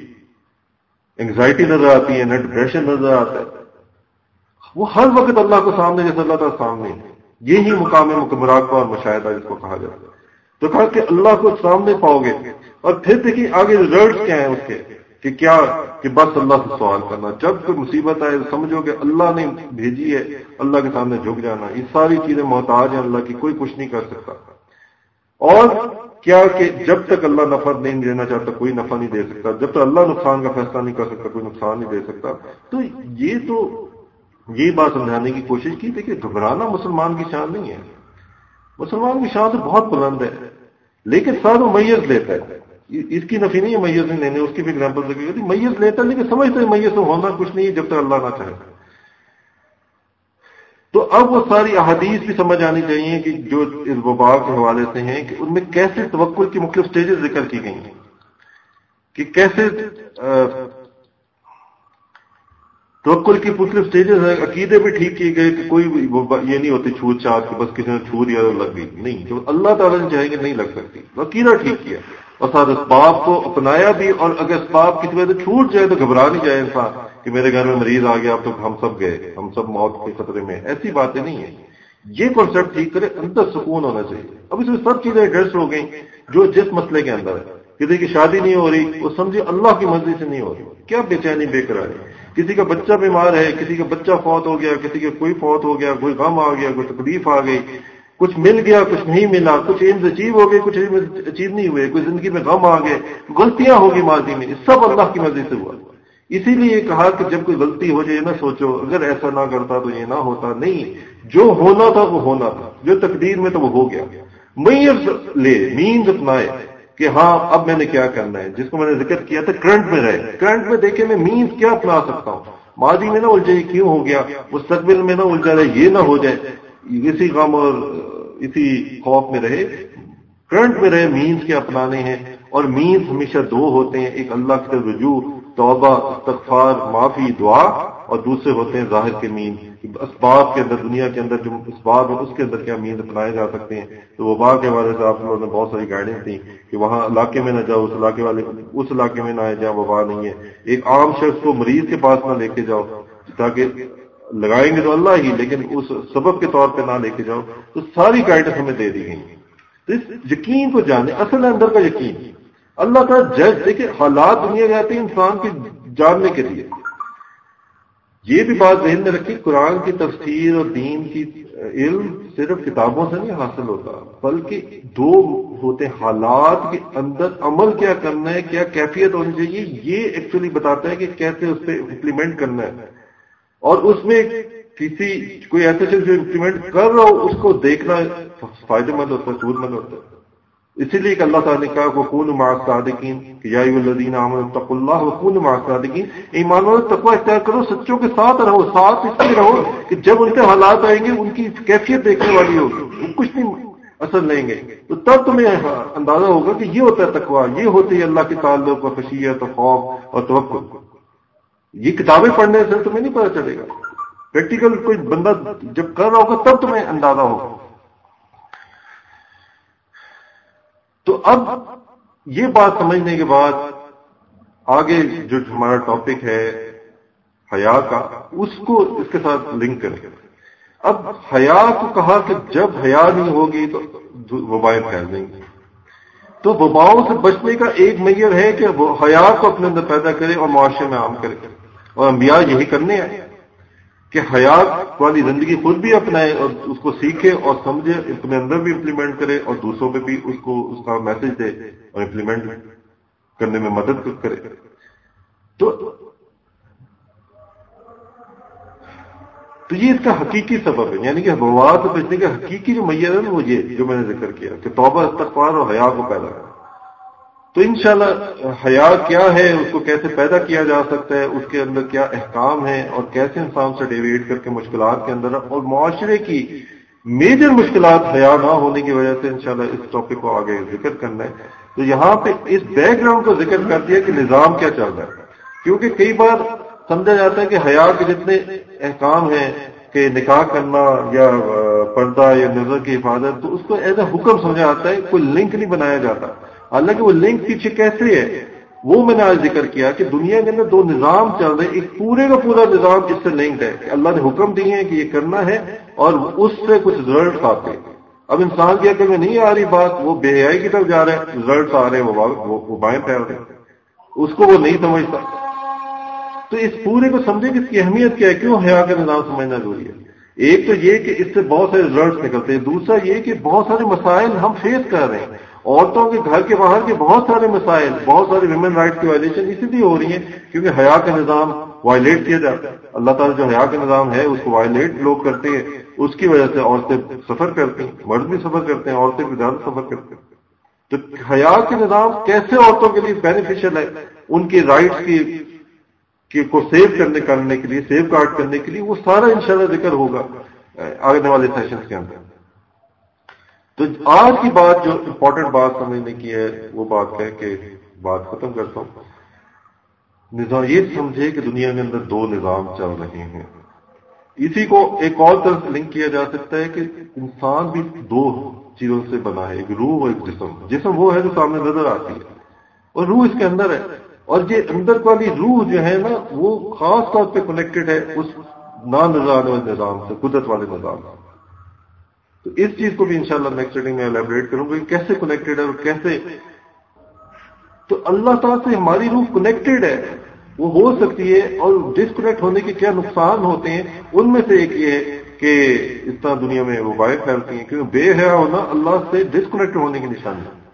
انگزائٹی نظر آتی ہے، نہ ڈپریشن نظر آتا ہے۔ وہ ہر وقت اللہ کو سامنے، جیسے اللہ تعالیٰ سامنے ہے۔ یہی مقام مراقبہ اور مشاہدہ جس کو کہا جاتا ہے۔ تو کہا کہ اللہ کو سامنے پاؤ گے، اور پھر دیکھیے آگے ریزلٹس کیا ہیں اس کے، کہ کیا کہ بس اللہ سے سوال کرنا، جب کوئی مصیبت آئے سمجھو کہ اللہ نے بھیجی ہے، اللہ کے سامنے جھک جانا۔ یہ ساری چیزیں محتاج ہیں اللہ کی، کوئی کچھ نہیں کر سکتا۔ اور کیا کہ جب تک اللہ نفع نہیں دینا چاہتا کوئی نفع نہیں دے سکتا، جب تک اللہ نقصان کا فیصلہ نہیں کر سکتا کوئی نقصان نہیں دے سکتا۔ تو یہ تو یہ بات سمجھانے کی کوشش کی تھی کہ گھبرانا مسلمان کی شان نہیں ہے، مسلمان کی شان تو بہت بلند ہے، لیکن ساتھ وہ میز لیتا ہے۔ اس کی نفی نہیں ہے میز نہیں لینے، اس کی بھی ایگزامپل لگے گی، میز لیتا ہے لیکن سمجھتے ہیں میز سے ہونا کچھ نہیں ہے جب تک اللہ نہ چاہے۔ تو اب وہ ساری احادیث بھی سمجھ آنی چاہیے کہ جو اس وبا کے حوالے سے ہیں، کہ ان میں کیسے توکل کی مختلف سٹیجز ذکر کی گئی ہیں، کہ کیسے توکل کی مختلف سٹیجز ہیں۔ عقیدے بھی ٹھیک کیے گئے کہ کوئی یہ نہیں ہوتی چھوت چھات کہ بس کسی نے چھو دیا تو لگ گئی، نہیں، جو اللہ تعالیٰ نے چاہیں گے نہیں لگ سکتی، عقیدہ ٹھیک کیا اور ساتھ اسباب کو اپنایا بھی۔ اور اگر اسباب کسی وجہ سے چھوٹ جائے تو گھبرا نہیں جائے انسان کہ میرے گھر میں مریض آ گیا اب تو ہم سب گئے، ہم سب موت کے خطرے میں، ایسی باتیں نہیں ہیں۔ یہ کانسیپٹ ٹھیک کرے، اندر سکون ہونا چاہیے۔ اب اس میں سب چیزیں ایڈریس ہو گئیں جو جس مسئلے کے اندر ہے۔ کسی کی شادی نہیں ہو رہی، وہ سمجھے اللہ کی مرضی سے نہیں ہو رہی، کیا بے چینی بے قراری۔ کسی کا بچہ بیمار ہے، کسی کا بچہ فوت ہو گیا، کسی کا کوئی فوت ہو گیا، کوئی غم آ گیا، کوئی تکلیف آ گئی، کچھ مل گیا کچھ نہیں ملا، کچھ ایمز اچیو ہو گئے کچھ ایمز اچیو نہیں ہوئے، کوئی زندگی میں غم آ گئے، غلطیاں ہوگی ماضی میں، سب اللہ کی مرضی سے ہوا۔ اسی لیے یہ کہا کہ جب کوئی غلطی ہو جائے نہ سوچو اگر ایسا نہ کرتا تو یہ نہ ہوتا، نہیں، جو ہونا تھا وہ ہونا تھا، جو تقدیر میں تو وہ ہو گیا۔ میز لے، مینز اپنائے کہ ہاں اب میں نے کیا کرنا ہے، جس کو میں نے ذکر کیا تھا کرنٹ میں رہے، کرنٹ میں دیکھے میں مینز کیا اپنا سکتا ہوں، ماضی میں نہ الجھے کیوں ہو گیا، مستقبل میں نہ الجھا رہے یہ نہ ہو جائے، اسی غم اور اسی خوف میں رہے، کرنٹ میں رہے، مینز کے اپنانے ہیں۔ اور مینز ہمیشہ دو ہوتے ہیں، ایک اللہ کی طرف رجوع، توبہ، استغفار، معافی، دعا، اور دوسرے ہوتے ہیں ظاہر کے مینز، اسباب کے اندر، دنیا کے اندر جو اسباب ہیں اس کے اندر کیا مینز اپنائے جا سکتے ہیں۔ تو وبا کے حوالے سے آپ لوگوں نے بہت ساری گائیڈنس دی کہ وہاں علاقے میں نہ جاؤ، اس علاقے والے اس علاقے میں نہ آئے جہاں وبا نہیں ہے، ایک عام شخص کو مریض کے پاس نہ لے کے جاؤ، تاکہ لگائیں گے تو اللہ ہی لیکن اس سبب کے طور پہ نہ لے کے جاؤ۔ تو ساری گائیڈنس ہمیں دے دی گئی۔ تو اس یقین کو جانے، اصل اندر کا یقین، اللہ کا جج دیکھیں، حالات دنیا میں آتے ہیں انسان کے جاننے کے لیے۔ یہ بھی بات ذہن میں رکھی، قرآن کی تفسیر اور دین کی علم صرف کتابوں سے نہیں حاصل ہوتا، بلکہ دو ہوتے حالات کے اندر عمل کیا کرنا ہے، کیا کیفیت ہونی چاہیے، یہ ایکچولی بتاتا ہے کہ کیسے اس پہ امپلیمنٹ کرنا ہے۔ اور اس میں کسی کوئی ایسا چیز جو امپلیمنٹ کر رہا ہو اس کو دیکھنا فائدے مند ہوتا ہے، سود مند ہوتا ہے. اسی لیے کہ اللہ تعالیٰ نے کہا وَكُونُوا مَعَ الصَّادِقِينَ کہ یا ایھا الذین آمنوا اتقوا اللہ وَكُونُوا مَعَ الصَّادِقِينَ. ایمان والو تقوی اختیار کرو، سچوں کے ساتھ رہو. ساتھ اس لیے رہو کہ جب ان کے حالات آئیں گے ان کی کیفیت دیکھنے والی ہوگی، وہ کچھ نہیں اثر لیں گے، تو تب تمہیں اندازہ ہوگا کہ یہ ہوتا ہے تقوی، یہ ہوتی ہے اللہ کے تعلق اور خشیت اور خوف اور توکل. یہ کتابیں پڑھنے سے تمہیں نہیں پتہ چلے گا، پریکٹیکل کوئی بندہ جب کر رہا ہوگا تب تمہیں اندازہ ہوگا. تو اب یہ بات سمجھنے کے بعد آگے جو ہمارا ٹاپک ہے حیا کا، اس کو اس کے ساتھ لنک کریں. اب حیا کو کہا کہ جب حیا نہیں ہوگی تو وبائیں پھیل جائیں گی. تو وباؤں سے بچنے کا ایک معیار ہے کہ وہ حیا کو اپنے اندر پیدا کرے اور معاشرے میں عام کرے. اور انبیاء یہی کرنے ہیں کہ حیا والی زندگی خود بھی اپنائے اور اس کو سیکھے اور سمجھے، اپنے اندر بھی امپلیمنٹ کرے اور دوسروں پہ بھی اس کو اس کا میسج دے اور امپلیمنٹ کرنے میں مدد کرے. تو تو یہ اس کا حقیقی سبب ہے، یعنی کہ وبا سے بچنے کا حقیقی جو معیار ہے وہ یہ جو میں نے ذکر کیا کہ توبہ، استغفار اور حیا کو پیدا کرے. تو انشاءاللہ حیا کیا ہے، اس کو کیسے پیدا کیا جا سکتا ہے، اس کے اندر کیا احکام ہیں اور کیسے انسان سے ڈیویٹ کر کے مشکلات کے اندر، اور معاشرے کی میجر مشکلات حیا نہ ہونے کی وجہ سے انشاءاللہ اس ٹاپک کو آگے ذکر کرنا ہے. تو یہاں پہ اس بیک گراؤنڈ کو ذکر کر دیا کہ نظام کیا چل رہا ہے، کیونکہ کئی بار سمجھا جاتا ہے کہ حیا کے جتنے احکام ہیں کہ نکاح کرنا یا پردہ یا نظر کی حفاظت، تو اس کو ایز اے حکم سمجھا جاتا ہے، کوئی لنک نہیں بنایا جاتا. حالانکہ وہ لنک پیچھے کیسے ہے وہ میں نے آج ذکر کیا کہ دنیا کے اندر دو نظام چل رہے ہیں. ایک پورے کا پورا نظام اس سے لنکڈ ہے کہ اللہ نے حکم دیے ہیں کہ یہ کرنا ہے اور اس سے کچھ ریزلٹس آتے ہیں. اب انسان کی عقل میں نہیں آ رہی بات، وہ بے حیائی کی طرف جا رہے ہیں، ریزلٹس آ رہے ہیں وہ بائیں پہ آ رہے ہیں، اس کو وہ نہیں سمجھتا. تو اس پورے کو سمجھے کہ اس کی اہمیت کیا ہے، کیوں حیا کا نظام سمجھنا ضروری ہے. ایک تو یہ کہ اس سے بہت سارے ریزلٹس نکلتے ہیں، دوسرا یہ کہ بہت سارے مسائل ہم فیس کر رہے ہیں. عورتوں کے گھر کے باہر کے بہت سارے مسائل، بہت سارے ویمن رائٹس کی وائلیشن اسی لیے ہو رہی ہیں کیونکہ حیا کا نظام وائلیٹ کیا جاتا ہے. اللہ تعالیٰ جو حیا کا نظام ہے اس کو وائلیٹ لوگ کرتے ہیں، اس کی وجہ سے عورتیں سفر کرتی ہیں، مرد بھی سفر کرتے ہیں، عورتیں بھی زیادہ سفر کرتے ہیں. تو حیا کے نظام کیسے عورتوں کے لیے بینیفیشل ہے، ان کی رائٹس کی کو سیو کرنے کرنے کے لیے، سیو گارڈ کرنے کے لیے، وہ سارا انشاءاللہ ذکر ہوگا آگے والے سیشنز کے اندر. تو آج کی بات جو امپورٹنٹ بات سمجھنے کی ہے وہ بات کہہ کے بات ختم کرتا ہوں. نظام یہ سمجھے کہ دنیا کے اندر دو نظام چل رہے ہیں. اسی کو ایک اور طرف لنک کیا جا سکتا ہے کہ انسان بھی دو چیزوں سے بنا ہے، ایک روح اور ایک جسم. جسم وہ ہے جو سامنے نظر آتی ہے اور روح اس کے اندر ہے، اور یہ اندر والی روح جو ہے نا وہ خاص طور پہ کنیکٹڈ ہے اس نہ نظر آنے والے نظام سے، قدرت والے نظام سے. تو اس چیز کو بھی انشاءاللہ نیکسٹ سیٹنگ میں الیبوریٹ کروں گا کہ کیسے کنیکٹڈ ہے اور کیسے. تو اللہ تعالیٰ سے ہماری روح کنیکٹڈ ہے، وہ ہو سکتی ہے، اور ڈسکنیکٹ ہونے کے کیا نقصان ہوتے ہیں ان میں سے ایک یہ ہے کہ اس طرح دنیا میں وبائیں پھیلتی ہیں، کیونکہ بے حیا ہونا اللہ سے ڈسکنیکٹ ہونے کی نشانی ہے.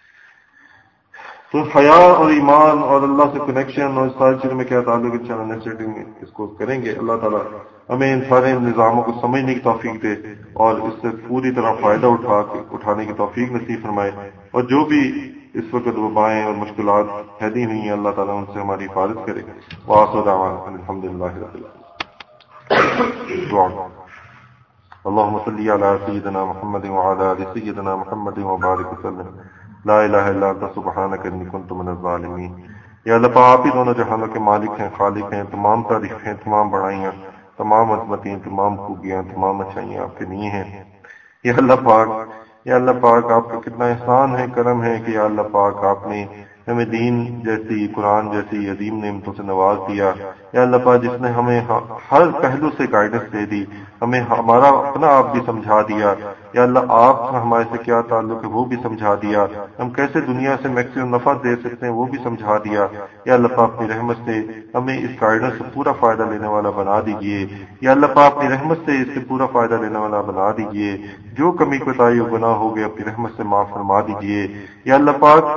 تو حیا اور ایمان اور اللہ سے کنیکشن اور ساری چیزوں میں کیا تعلق ہے، انشاءاللہ نیکسٹ سیٹنگ میں اس کو کریں گے. اللہ تعالیٰ ہمیں ان سارے نظاموں کو سمجھنے کی توفیق دے اور اس سے پوری طرح فائدہ اٹھا اٹھانے کی توفیق نصیب فرمائے. اور جو بھی اس وقت وبائیں اور مشکلات پھیلی ہوئی ہیں اللہ تعالیٰ ان سے ہماری حفاظت کرے. وآخر دعوانا الحمدللہ رب العالمین. دعا اللهم صل على سيدنا محمد وعلى آل سيدنا محمد وبارك وسلم. لا الہ الا انت سبحانک انی کنت من الظالمین. یا اللہ پاک آپ ہی دونوں جہانوں کے مالک ہیں، خالق ہیں. تمام تعریفیں، تمام بڑائیاں، تمام عظمتیں، تمام خوبیاں، تمام اچھائیاں آپ کے لیے ہیں. یا اللہ پاک یا اللہ پاک آپ کا کتنا احسان ہے، کرم ہے کہ یا اللہ پاک آپ نے ہمیں دین جیسی، قرآن جیسی عظیم نعمتوں سے نواز دیا. یا اللہ پاک جس نے ہمیں ہر پہلو سے گائیڈنس دے دی، ہمیں ہمارا اپنا آپ بھی سمجھا دیا. یا اللہ آپ کا ہمارے سے کیا تعلق ہے وہ بھی سمجھا دیا، ہم کیسے دنیا سے میکسیمم نفع دے سکتے ہیں وہ بھی سمجھا دیا. یا اللہ پاک اپنی رحمت سے ہمیں اس گائیڈنس سے پورا فائدہ لینے والا بنا دیجیے. یا اللہ پاک اپنی رحمت سے اس سے پورا فائدہ لینے والا بنا دیجیے. جو کمی کوتاہی و گناہ ہو گئے اپنی رحمت سے معاف فرما دیجیے. یا اللہ پاک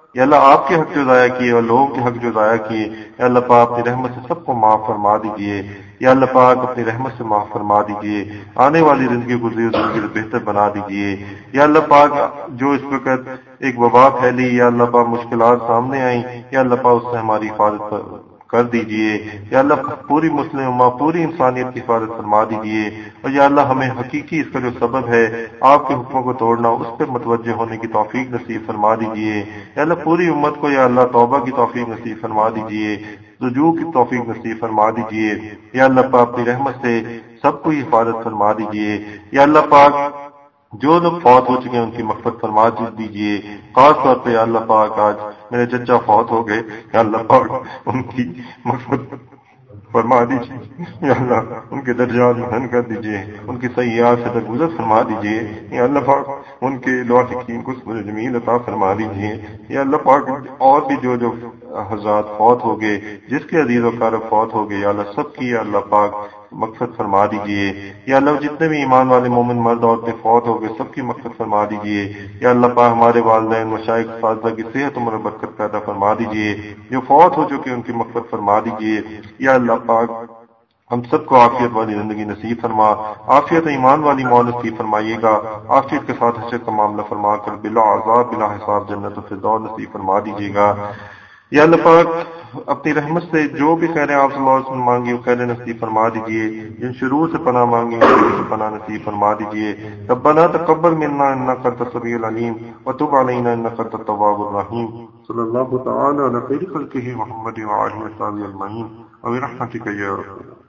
یا اللہ آپ کے حق جو ضائع کیے اور لوگوں کے حق جو ضائع کیے، یا اللہ پاک اپنی رحمت سے سب کو معاف فرما دیجیے، یا اللہ پاک اپنی رحمت سے معاف فرما دیجیے، آنے والی زندگی گزری ہوئی زندگی سے بہتر بنا دیجیے، یا اللہ پاک جو اس وقت ایک وبا پھیلی، یا اللہ پاک مشکلات سامنے آئیں، یا اللہ پاک اس سے ہماری حفاظت کر دیجئے، یا اللہ پوری مسلم امہ پوری انسانیت کی حفاظت فرما دیجئے، اور یا اللہ ہمیں حقیقی اس کا جو سبب ہے آپ کے حکموں کو توڑنا، اس پہ متوجہ ہونے کی توفیق نصیب فرما دیجئے، یا اللہ پوری امت کو یا اللہ توبہ کی توفیق نصیب فرما دیجئے، رجوع کی توفیق نصیب فرما دیجئے، یا اللہ پاک اپنی رحمت سے سب کو حفاظت فرما دیجئے، یا اللہ پاک جو لوگ فوت ہو چکے ہیں ان کی مغفرت فرما دیجیے، خاص طور پہ یا اللہ پاک آج میرے چچا فوت ہو گئے، یا اللہ پاک ان کی مغفرت فرما دیجیے، یا اللہ ان کے درجات بلند کر دیجیے، ان کی سیئات سے درگزر فرما دیجیے، یا اللہ پاک ان کے لواحقین کو صبر جمیل عطا فرما دیجیے، یا اللہ پاک اور بھی جو جو حضرات فوت ہو گئے، جس کے عزیز و قارب فوت ہو گئے، یا اللہ سب کی یا اللہ پاک مغفرت فرما دیجیے، یا اللہ جتنے بھی ایمان والے مومن مرد عورتیں فوت ہو گئے سب کی مغفرت فرما دیجیے، یا اللہ پاک ہمارے والدین مشائخ اساتذہ کی صحت و برکت پیدا فرما دیجیے، جو فوت ہو چکے ان کی مغفرت فرما دیجیے، یا اللہ پاک ہم سب کو عافیت والی زندگی نصیب فرما، عافیت ایمان والی موت نصیب فرمائیے گا، عافیت کے ساتھ حشر کا معاملہ فرما کر بلا عذاب بلا حساب جنت الفردوس نصیب فرما دیجیے گا، یا اللہ پاک اپنی رحمت سے جو بھی خیر آپ صلی اللہ علیہ وسلم مانگی وہ خیر نصیب فرما دیجیے، جن شرور سے پناہ مانگی ان شرور سے پناہ نصیب فرما دیجیے، ربنا تقبل منا انک انت السمیع العلیم وتب علینا انک انت التواب الرحیم، صلی اللہ تعالی علی خیر خلقہ محمد وعلى آلہ وصحبہ اجمعین وبرحمتک یا رب